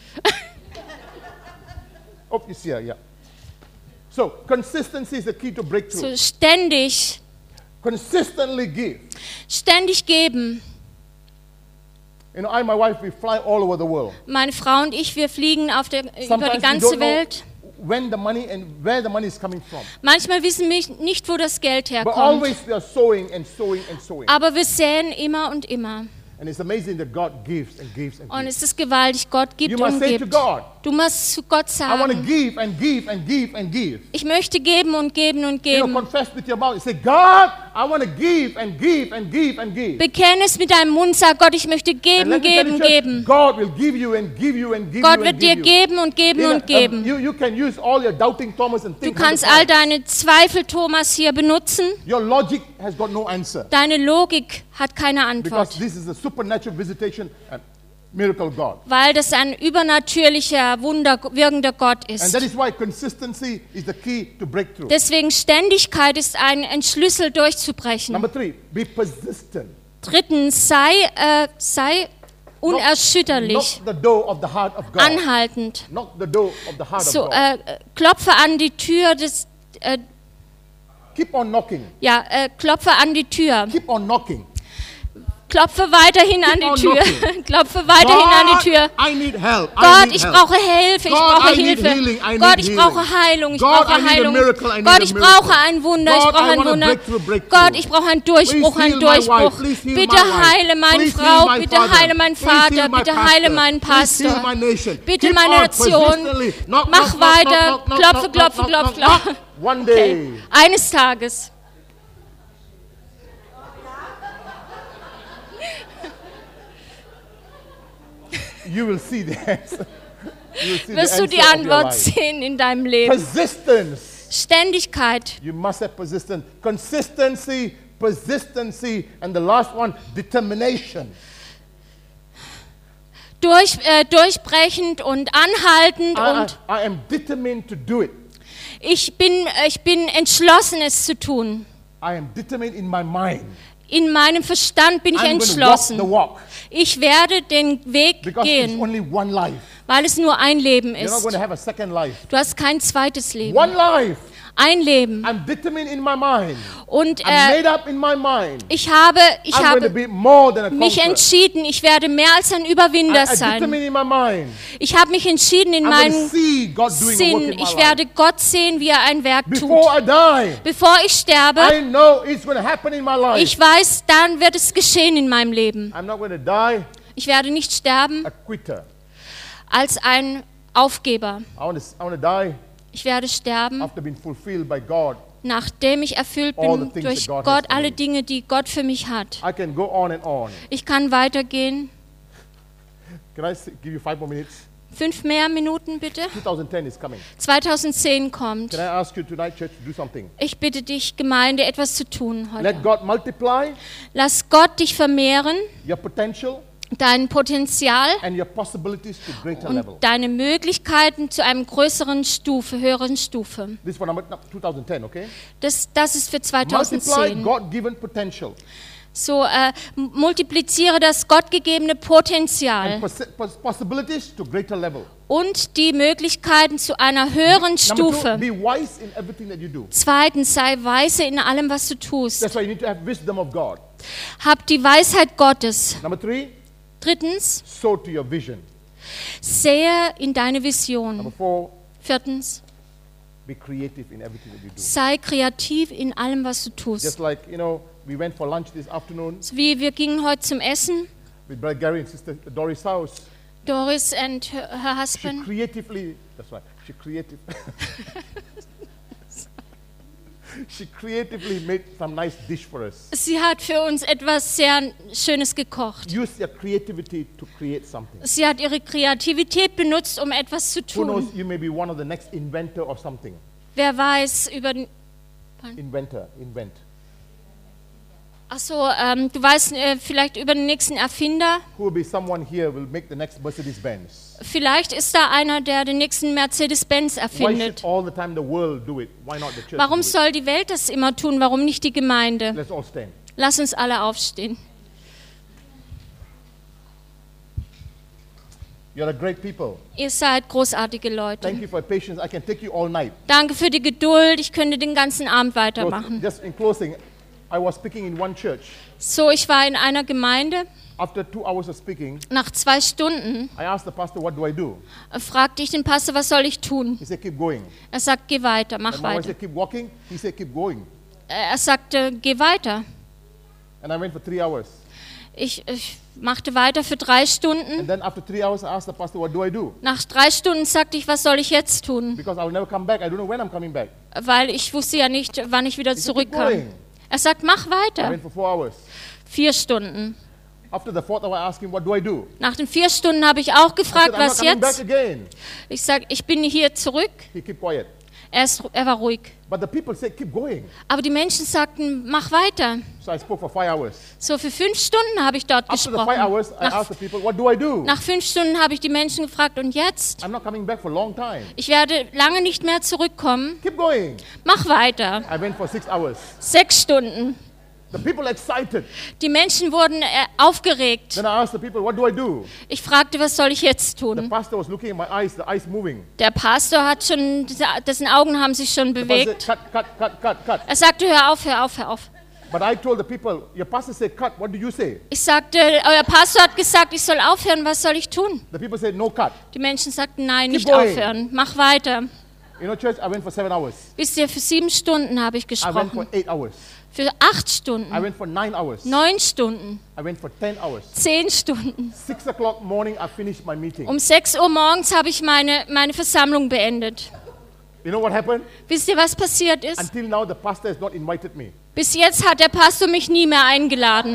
Oh, you see her, yeah. So, consistency is the key to breakthrough. So ständig, Consistently give. ständig geben. You know, I and my wife, we fly all over the world. Meine Frau und ich, wir fliegen auf der, über die Sometimes we ganze don't know Welt. when the money and where the money is coming from. Manchmal wissen wir nicht, wo das Geld But herkommt. always we are sowing and sowing and sowing. Aber wir säen immer und immer. And it's amazing that God gives and gives and Und gives. es ist gewaltig, Gott You gibt must und say to gibt. God, Du musst zu Gott I want to sagen, give and give and give and give. ich möchte geben und geben und You know, geben. confess with your mouth. Say, God, I want to give and give and give and give. Bekenne es mit deinem Mund, sag Gott, ich möchte And geben, let me tell you, geben, church, geben. God will give you and give you and give Gott you wird and dir give you. geben und geben You know, und geben. um, you, you can use all your doubting Thomas and Du think kannst hundred all times. deine Zweifel, Thomas, hier benutzen. Your logic has got no answer. Deine Logik hat keine Because Antwort, this is a supernatural visitation and miracle God. weil das ein übernatürlicher, wunderwirkender Gott And ist. that is why consistency is the key to breakthrough. Deswegen Ständigkeit ist ein, ein Schlüssel durchzubrechen. Number three, be persistent. Drittens, sei, äh, sei unerschütterlich, Knock the door of the heart of God. anhaltend. Knock the door of the heart So, of God. äh, klopfe an die Tür des, äh, Keep on knocking. ja, äh, klopfe an die Tür. Keep on knocking. Klopfe weiterhin an Keep on die Tür. knocking. Klopfe weiterhin an die Tür. I need help. I Gott, need ich help. brauche Hilfe, ich God, brauche I need Hilfe. healing, I Gott, need ich healing. brauche Heilung, ich God, brauche I need a Heilung. miracle, I need Gott, a ich miracle. brauche ein Wunder, ich God, brauche I ein want a Wunder. breakthrough, breakthrough. Gott, ich brauche einen Durchbruch, Please einen heal my wife. Durchbruch. Please heal Bitte my wife. heile meine Please heal Frau, my bitte father. heile meinen Please heal Vater, my bitte pastor. heile meinen Please heal Pastor. my nation. Bitte Keep meine on Nation. persistently. Knock, Mach knock, knock, weiter. knock, knock, Klopfe, knock, klopfe, knock, klopfe, knock, klopfe. knock. One day, Okay. Eines Tages. you will see the answer. You will see Wirst the du die answer of your Antwort life. sehen in deinem Leben. Persistence. Ständigkeit. You must have persistence. Consistency, persistency, and the last one, determination. Durch, äh, durchbrechend und anhaltend I, und I, I am determined to do it. ich bin, äh, ich bin entschlossen, es zu tun. I am determined in my mind. In meinem Verstand bin ich I'm going to walk entschlossen. the walk Ich werde den Weg because it's gehen, only one life. weil es nur ein Leben You're not ist. going to have a second life. Du hast kein zweites Leben. One life. Ein Leben. I'm determined in my mind. Und I'm äh, made up in my mind. ich habe, ich I'm going to habe be more than a mich conqueror. entschieden, ich werde mehr als ein I, Überwinder I sein. determined in my mind. Ich habe mich entschieden in I'm going to meinem see God doing a work Sinn, in my ich life. werde Gott sehen, wie er ein Werk tut. Before I die, Bevor ich sterbe, I know it's going to happen in my life. ich weiß, dann wird es geschehen in meinem Leben. I'm not going to die Ich werde nicht sterben a quitter. als ein Aufgeber. I want to, I want to die Ich werde sterben, after being fulfilled by God. nachdem ich erfüllt All the bin things durch that God has Gott, for alle me. Dinge, die Gott für mich hat. I can go on and on. Ich kann weitergehen. Can I s- give you five more minutes? Fünf mehr Minuten bitte. twenty ten is coming. zweitausendzehn kommt. Can I ask you tonight, church, to do something? Ich bitte dich, Gemeinde, etwas zu tun heute. Let God multiply Lass Gott dich vermehren, your potential, dein Potenzial and your possibilities to greater level. und deine Möglichkeiten zu einem größeren Stufe, höheren Stufe. This is for number twenty ten, okay? Das, das ist für Multiply zweitausendzehn. God-given potential So äh, multipliziere das gottgegebene Potenzial and possi- poss- possibilities to greater level. und die Möglichkeiten zu einer höheren Number two, Stufe. be wise in everything that you do. Zweitens, sei weise in allem, was du tust. That's why you need to have wisdom of God. Hab die Weisheit Gottes. Number three, Drittens, sow to your vision. sehe in deine Number Vision. four, Viertens, be creative in everything that you do. sei kreativ in allem, was du tust. Just like, you know, we went for lunch this afternoon So wie wir gingen heute zum Essen, with Brother Gary and Sister Doris' house. Doris and her, her She husband. creatively, that's right, she creative. She creatively made some nice dish for us. Sie hat für uns etwas sehr Schönes gekocht. Use your creativity to create something. Sie hat ihre Kreativität benutzt, um etwas zu Who knows, tun. you may be one of the next inventor of something. Wer weiß über den... Inventor, invent. Achso, ähm, du weißt äh, vielleicht über den nächsten Erfinder. Who will be someone here will make the next Mercedes-Benz? Vielleicht ist da einer, der den nächsten Mercedes-Benz Why erfindet. should all the time the world do it? Why not the church Warum do it? soll die Welt das immer tun? Warum nicht die Gemeinde? Let's all stand. Lass uns alle aufstehen. You're a great people. Ihr seid großartige Leute. Thank you for your patience. I can take you all night. Danke für die Geduld. Ich könnte den ganzen Abend So, weitermachen. just in closing, I was speaking in one church. So, ich war in einer Gemeinde. After two hours of speaking, Nach zwei Stunden I asked the pastor, what do I do? äh, fragte ich den Pastor, was soll ich tun? He said, keep going. Er sagt, geh weiter, mach And my wife weiter. said, keep walking. He said, keep going. Äh, Er sagte, geh weiter. And I went for three hours. Ich, ich machte weiter für drei Stunden. And then after three hours, I asked the pastor, what do I do? Nach drei Stunden sagte ich, was soll ich jetzt tun? Because I will never come back. I don't know when I'm coming back. Weil ich wusste ja nicht, wann ich wieder He said, keep zurückkam. going. Er sagt, mach I weiter. went for four hours. Vier Stunden. After the fourth hour, I asked him, what do I do? Nach den vier Stunden habe ich auch I gefragt, said, I'm not was coming back jetzt? again. Ich sage, ich bin hier zurück. He kept quiet. Er, ist, er war ruhig. But the people said, keep going. Aber die Menschen sagten, mach weiter. So I spoke for five hours. So für fünf Stunden habe ich dort After the five gesprochen. hours, I Nach, asked the people, what do I do? nach fünf Stunden habe ich die Menschen gefragt, und jetzt? I'm not coming back for a long time. Ich werde lange nicht mehr zurückkommen. Keep going. Mach weiter. I went for six hours. Sechs Stunden. The people excited. Die Menschen wurden äh, aufgeregt. Then I asked the people, what do I do? Ich fragte, was soll ich jetzt The tun? pastor was looking at my eyes, the eyes moving. Der Pastor hat schon, dessen Augen haben sich schon The pastor bewegt. said, cut, cut, cut, cut, cut. Er sagte, hör auf, hör auf, hör auf. But I told the people, your pastor said cut, what do you say? Ich sagte, euer Pastor hat gesagt, ich soll aufhören, was soll ich tun? The people said, no cut. Die Menschen sagten, nein, Keep nicht going. aufhören, mach weiter. You know, church, I went for seven hours. Wisst ihr, für sieben Stunden habe ich I went for gesprochen. eight hours. Für acht I Stunden, went for nine hours. neun Stunden, I went for ten hours. zehn Stunden. Six o'clock morning, I finished my meeting. Um sechs Uhr morgens habe ich meine, meine Versammlung beendet. You know what happened? Wisst ihr, was passiert ist? Until now, the pastor has not invited me. Bis jetzt hat der Pastor mich nie mehr eingeladen.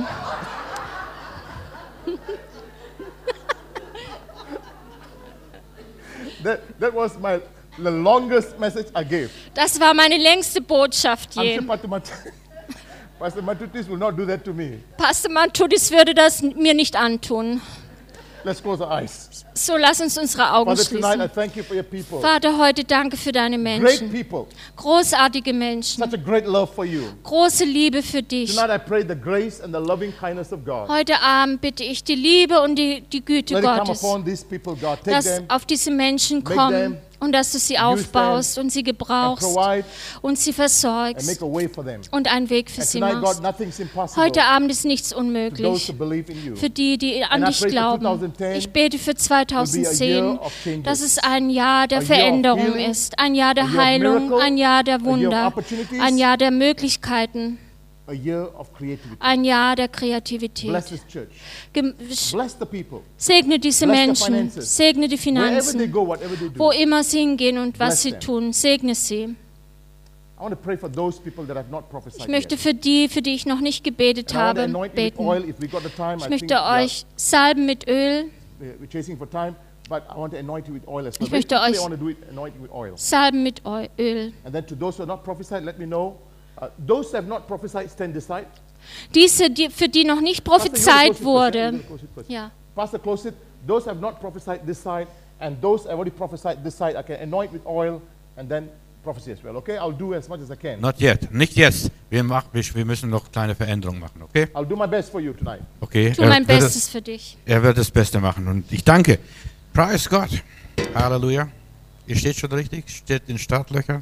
That, that was my the longest message I gave. Das war meine längste Botschaft I'm je. sure Pastor Mat- Pastor Matutis will not do that to me. Pastor Matutis würde das mir nicht antun. Let's close our eyes. So, lass uns unsere Augen Father, tonight I schließen. thank you for your people. Vater, heute danke für deine Great Menschen. people. Großartige Menschen. Such a great love for you. Große Liebe für dich. Tonight I pray the grace and the loving kindness of God. Heute Abend bitte ich die Liebe und die, die Güte Let it come Gottes, upon these people, God. Take dass them auf diese Menschen make kommen them, und dass du sie them, aufbaust und sie and gebrauchst provide und sie and versorgst make a way for them. und einen Weg für And sie tonight, God, machst. nothing's impossible Heute Abend ist nichts to those unmöglich who believe in you. für die, die an And I dich pray for glauben. twenty ten Ich bete für will be a year zweitausendzehn, of changes. dass es ein Jahr der A year of Veränderung healing, ist, ein Jahr a der year of Heilung, miracle, ein Jahr der a year of Wunder, opportunities, ein Jahr der Möglichkeiten, a year of creativity. ein Jahr der Bless Kreativität. this church. Gem- Bless the people. Segne diese Bless the Menschen, finances. segne die Wherever they Finanzen, go, whatever they do. wo immer sie hingehen und was Bless sie them. tun, segne sie. I want to pray for those people that have not prophesied Ich möchte yet. für die, für die ich noch nicht gebetet And I want to habe, anoint you with beten. oil if we got the time. Ich I think möchte we are- euch salben mit Öl, we're chasing for time, but I want to anoint you with oil as well. Ich Very möchte quickly, euch- I want to do it, anoint you with oil. salben mit Eu- Öl. And then to those who have not prophesied, let me know. Uh, those who have not prophesied, stand aside. Diese, die, für die noch nicht Pastor, you wanna prophezeit close it first, yeah? You wurde, wanna close it first? ja, Pastor, close it. Those have not prophesied this side, and those have already prophesied this side, I can anoint with oil, and then prophecy as well, okay? I'll do as much as I can. Not yet. Nicht jetzt. Wir, mach, wir müssen noch kleine Veränderungen machen, okay? I'll do my best for you tonight. Okay. Tu er mein wird Bestes es, für dich. Er wird das Beste machen. Und ich danke. Preis Gott. Halleluja. Ihr steht schon richtig, steht in Startlöchern.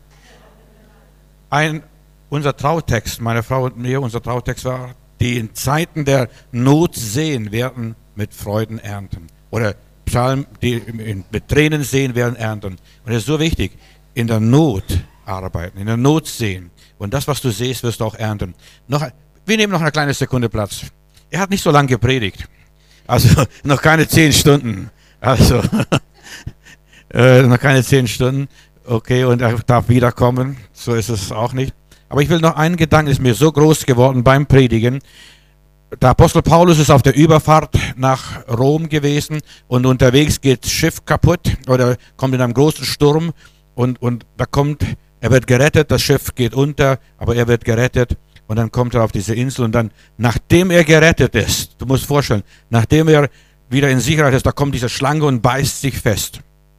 Ein, unser Trautext, meine Frau und mir, unser Trautext war, die in Zeiten der Not sehen, werden mit Freuden ernten. Oder Psalm, die in, mit Tränen sehen, werden ernten. Und das ist so wichtig. In der Not arbeiten, in der Not sehen. Und das, was du siehst, wirst du auch ernten. Noch, wir nehmen noch eine kleine Sekunde Platz. Er hat nicht so lange gepredigt. Also noch keine zehn Stunden. Also äh, noch keine zehn Stunden. Okay, und er darf wiederkommen. So ist es auch nicht. Aber ich will noch einen Gedanken, ist mir so groß geworden beim Predigen. Der Apostel Paulus ist auf der Überfahrt nach Rom gewesen und unterwegs geht das Schiff kaputt oder kommt in einem großen Sturm und, und da kommt, er wird gerettet, das Schiff geht unter, aber er wird gerettet und dann kommt er auf diese Insel und dann, nachdem er gerettet ist, du musst vorstellen, nachdem er wieder in Sicherheit ist, da kommt diese Schlange und beißt sich fest.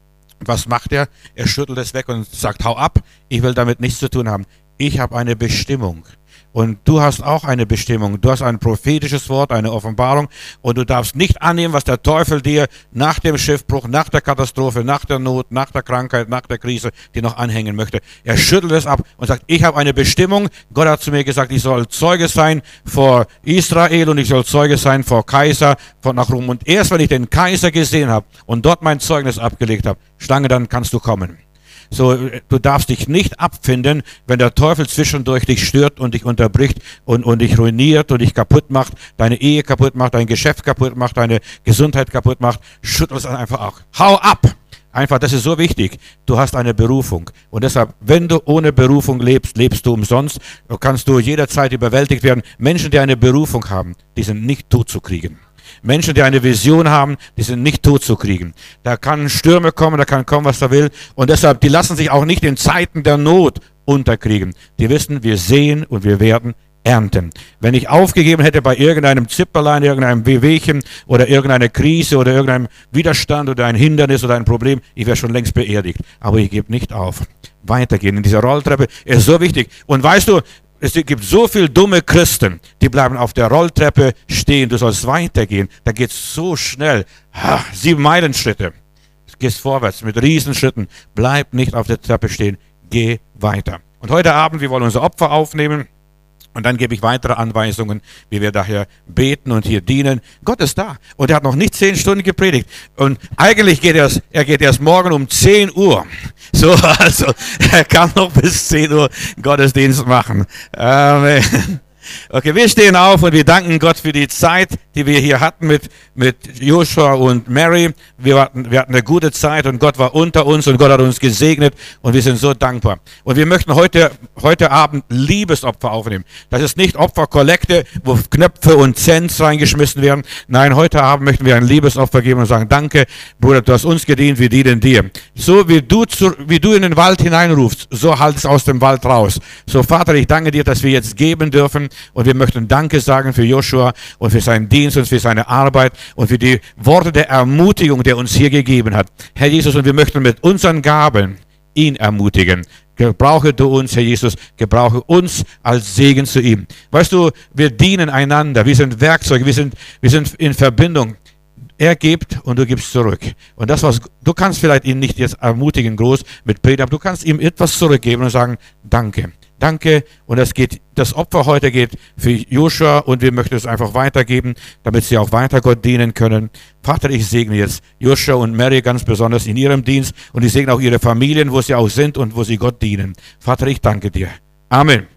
Was macht er? Er schüttelt es weg und sagt, hau ab, ich will damit nichts zu tun haben. Ich habe eine Bestimmung. Und du hast auch eine Bestimmung. Du hast ein prophetisches Wort, eine Offenbarung. Und du darfst nicht annehmen, was der Teufel dir nach dem Schiffbruch, nach der Katastrophe, nach der Not, nach der Krankheit, nach der Krise, dir noch anhängen möchte. Er schüttelt es ab und sagt, ich habe eine Bestimmung. Gott hat zu mir gesagt, ich soll Zeuge sein vor Israel und ich soll Zeuge sein vor Kaiser, von nach Rom. Und erst wenn ich den Kaiser gesehen habe und dort mein Zeugnis abgelegt habe, Schlange, dann kannst du kommen. So, du darfst dich nicht abfinden, wenn der Teufel zwischendurch dich stört und dich unterbricht und, und dich ruiniert und dich kaputt macht, deine Ehe kaputt macht, dein Geschäft kaputt macht, deine Gesundheit kaputt macht. Schüttel es einfach auch. Hau ab! Einfach, das ist so wichtig. Du hast eine Berufung. Und deshalb, wenn du ohne Berufung lebst, lebst du umsonst. Du kannst du jederzeit überwältigt werden. Menschen, die eine Berufung haben, die sind nicht tot zu kriegen. Menschen, die eine Vision haben, die sind nicht tot zu kriegen. Da kann Stürme kommen, da kann kommen, was da will. Und deshalb, die lassen sich auch nicht in Zeiten der Not unterkriegen. Die wissen, wir sehen und wir werden ernten. Wenn ich aufgegeben hätte bei irgendeinem Zipperlein, irgendeinem Wehwehchen oder irgendeiner Krise oder irgendeinem Widerstand oder ein Hindernis oder ein Problem, ich wäre schon längst beerdigt. Aber ich gebe nicht auf. Weitergehen in dieser Rolltreppe ist so wichtig. Und weißt du, es gibt so viele dumme Christen, die bleiben auf der Rolltreppe stehen. Du sollst weitergehen. Da geht es so schnell. Ha, sieben Meilenschritte. Du gehst vorwärts mit Riesenschritten. Bleib nicht auf der Treppe stehen. Geh weiter. Und heute Abend, wir wollen unser Opfer aufnehmen. Und dann gebe ich weitere Anweisungen, wie wir daher beten und hier dienen. Gott ist da. Und er hat noch nicht zehn Stunden gepredigt. Und eigentlich geht er, er geht erst morgen um zehn Uhr. So, also, er kann noch bis zehn Uhr Gottesdienst machen. Amen. Okay, wir stehen auf und wir danken Gott für die Zeit, die wir hier hatten mit, mit Joshua und Mary. Wir hatten, wir hatten eine gute Zeit und Gott war unter uns und Gott hat uns gesegnet und wir sind so dankbar. Und wir möchten heute, heute Abend Liebesopfer aufnehmen. Das ist nicht Opferkollekte, wo Knöpfe und Cents reingeschmissen werden. Nein, heute Abend möchten wir ein Liebesopfer geben und sagen, danke, Bruder, du hast uns gedient, wir dienen dir. So wie du, zu, wie du in den Wald hineinrufst, so halt es aus dem Wald raus. So, Vater, ich danke dir, dass wir jetzt geben dürfen. Und wir möchten Danke sagen für Joshua und für seinen Dienst und für seine Arbeit und für die Worte der Ermutigung, die er uns hier gegeben hat. Herr Jesus, und wir möchten mit unseren Gaben ihn ermutigen. Gebrauche du uns, Herr Jesus, gebrauche uns als Segen zu ihm. Weißt du, wir dienen einander, wir sind Werkzeuge, wir sind, wir sind in Verbindung. Er gibt und du gibst zurück. Und das, was du kannst vielleicht ihn nicht jetzt ermutigen groß mit Predigt, aber du kannst ihm etwas zurückgeben und sagen, danke. Danke, und das geht, das Opfer heute geht für Joshua und wir möchten es einfach weitergeben, damit sie auch weiter Gott dienen können. Vater, ich segne jetzt Joshua und Mary ganz besonders in ihrem Dienst und ich segne auch ihre Familien, wo sie auch sind und wo sie Gott dienen. Vater, ich danke dir. Amen.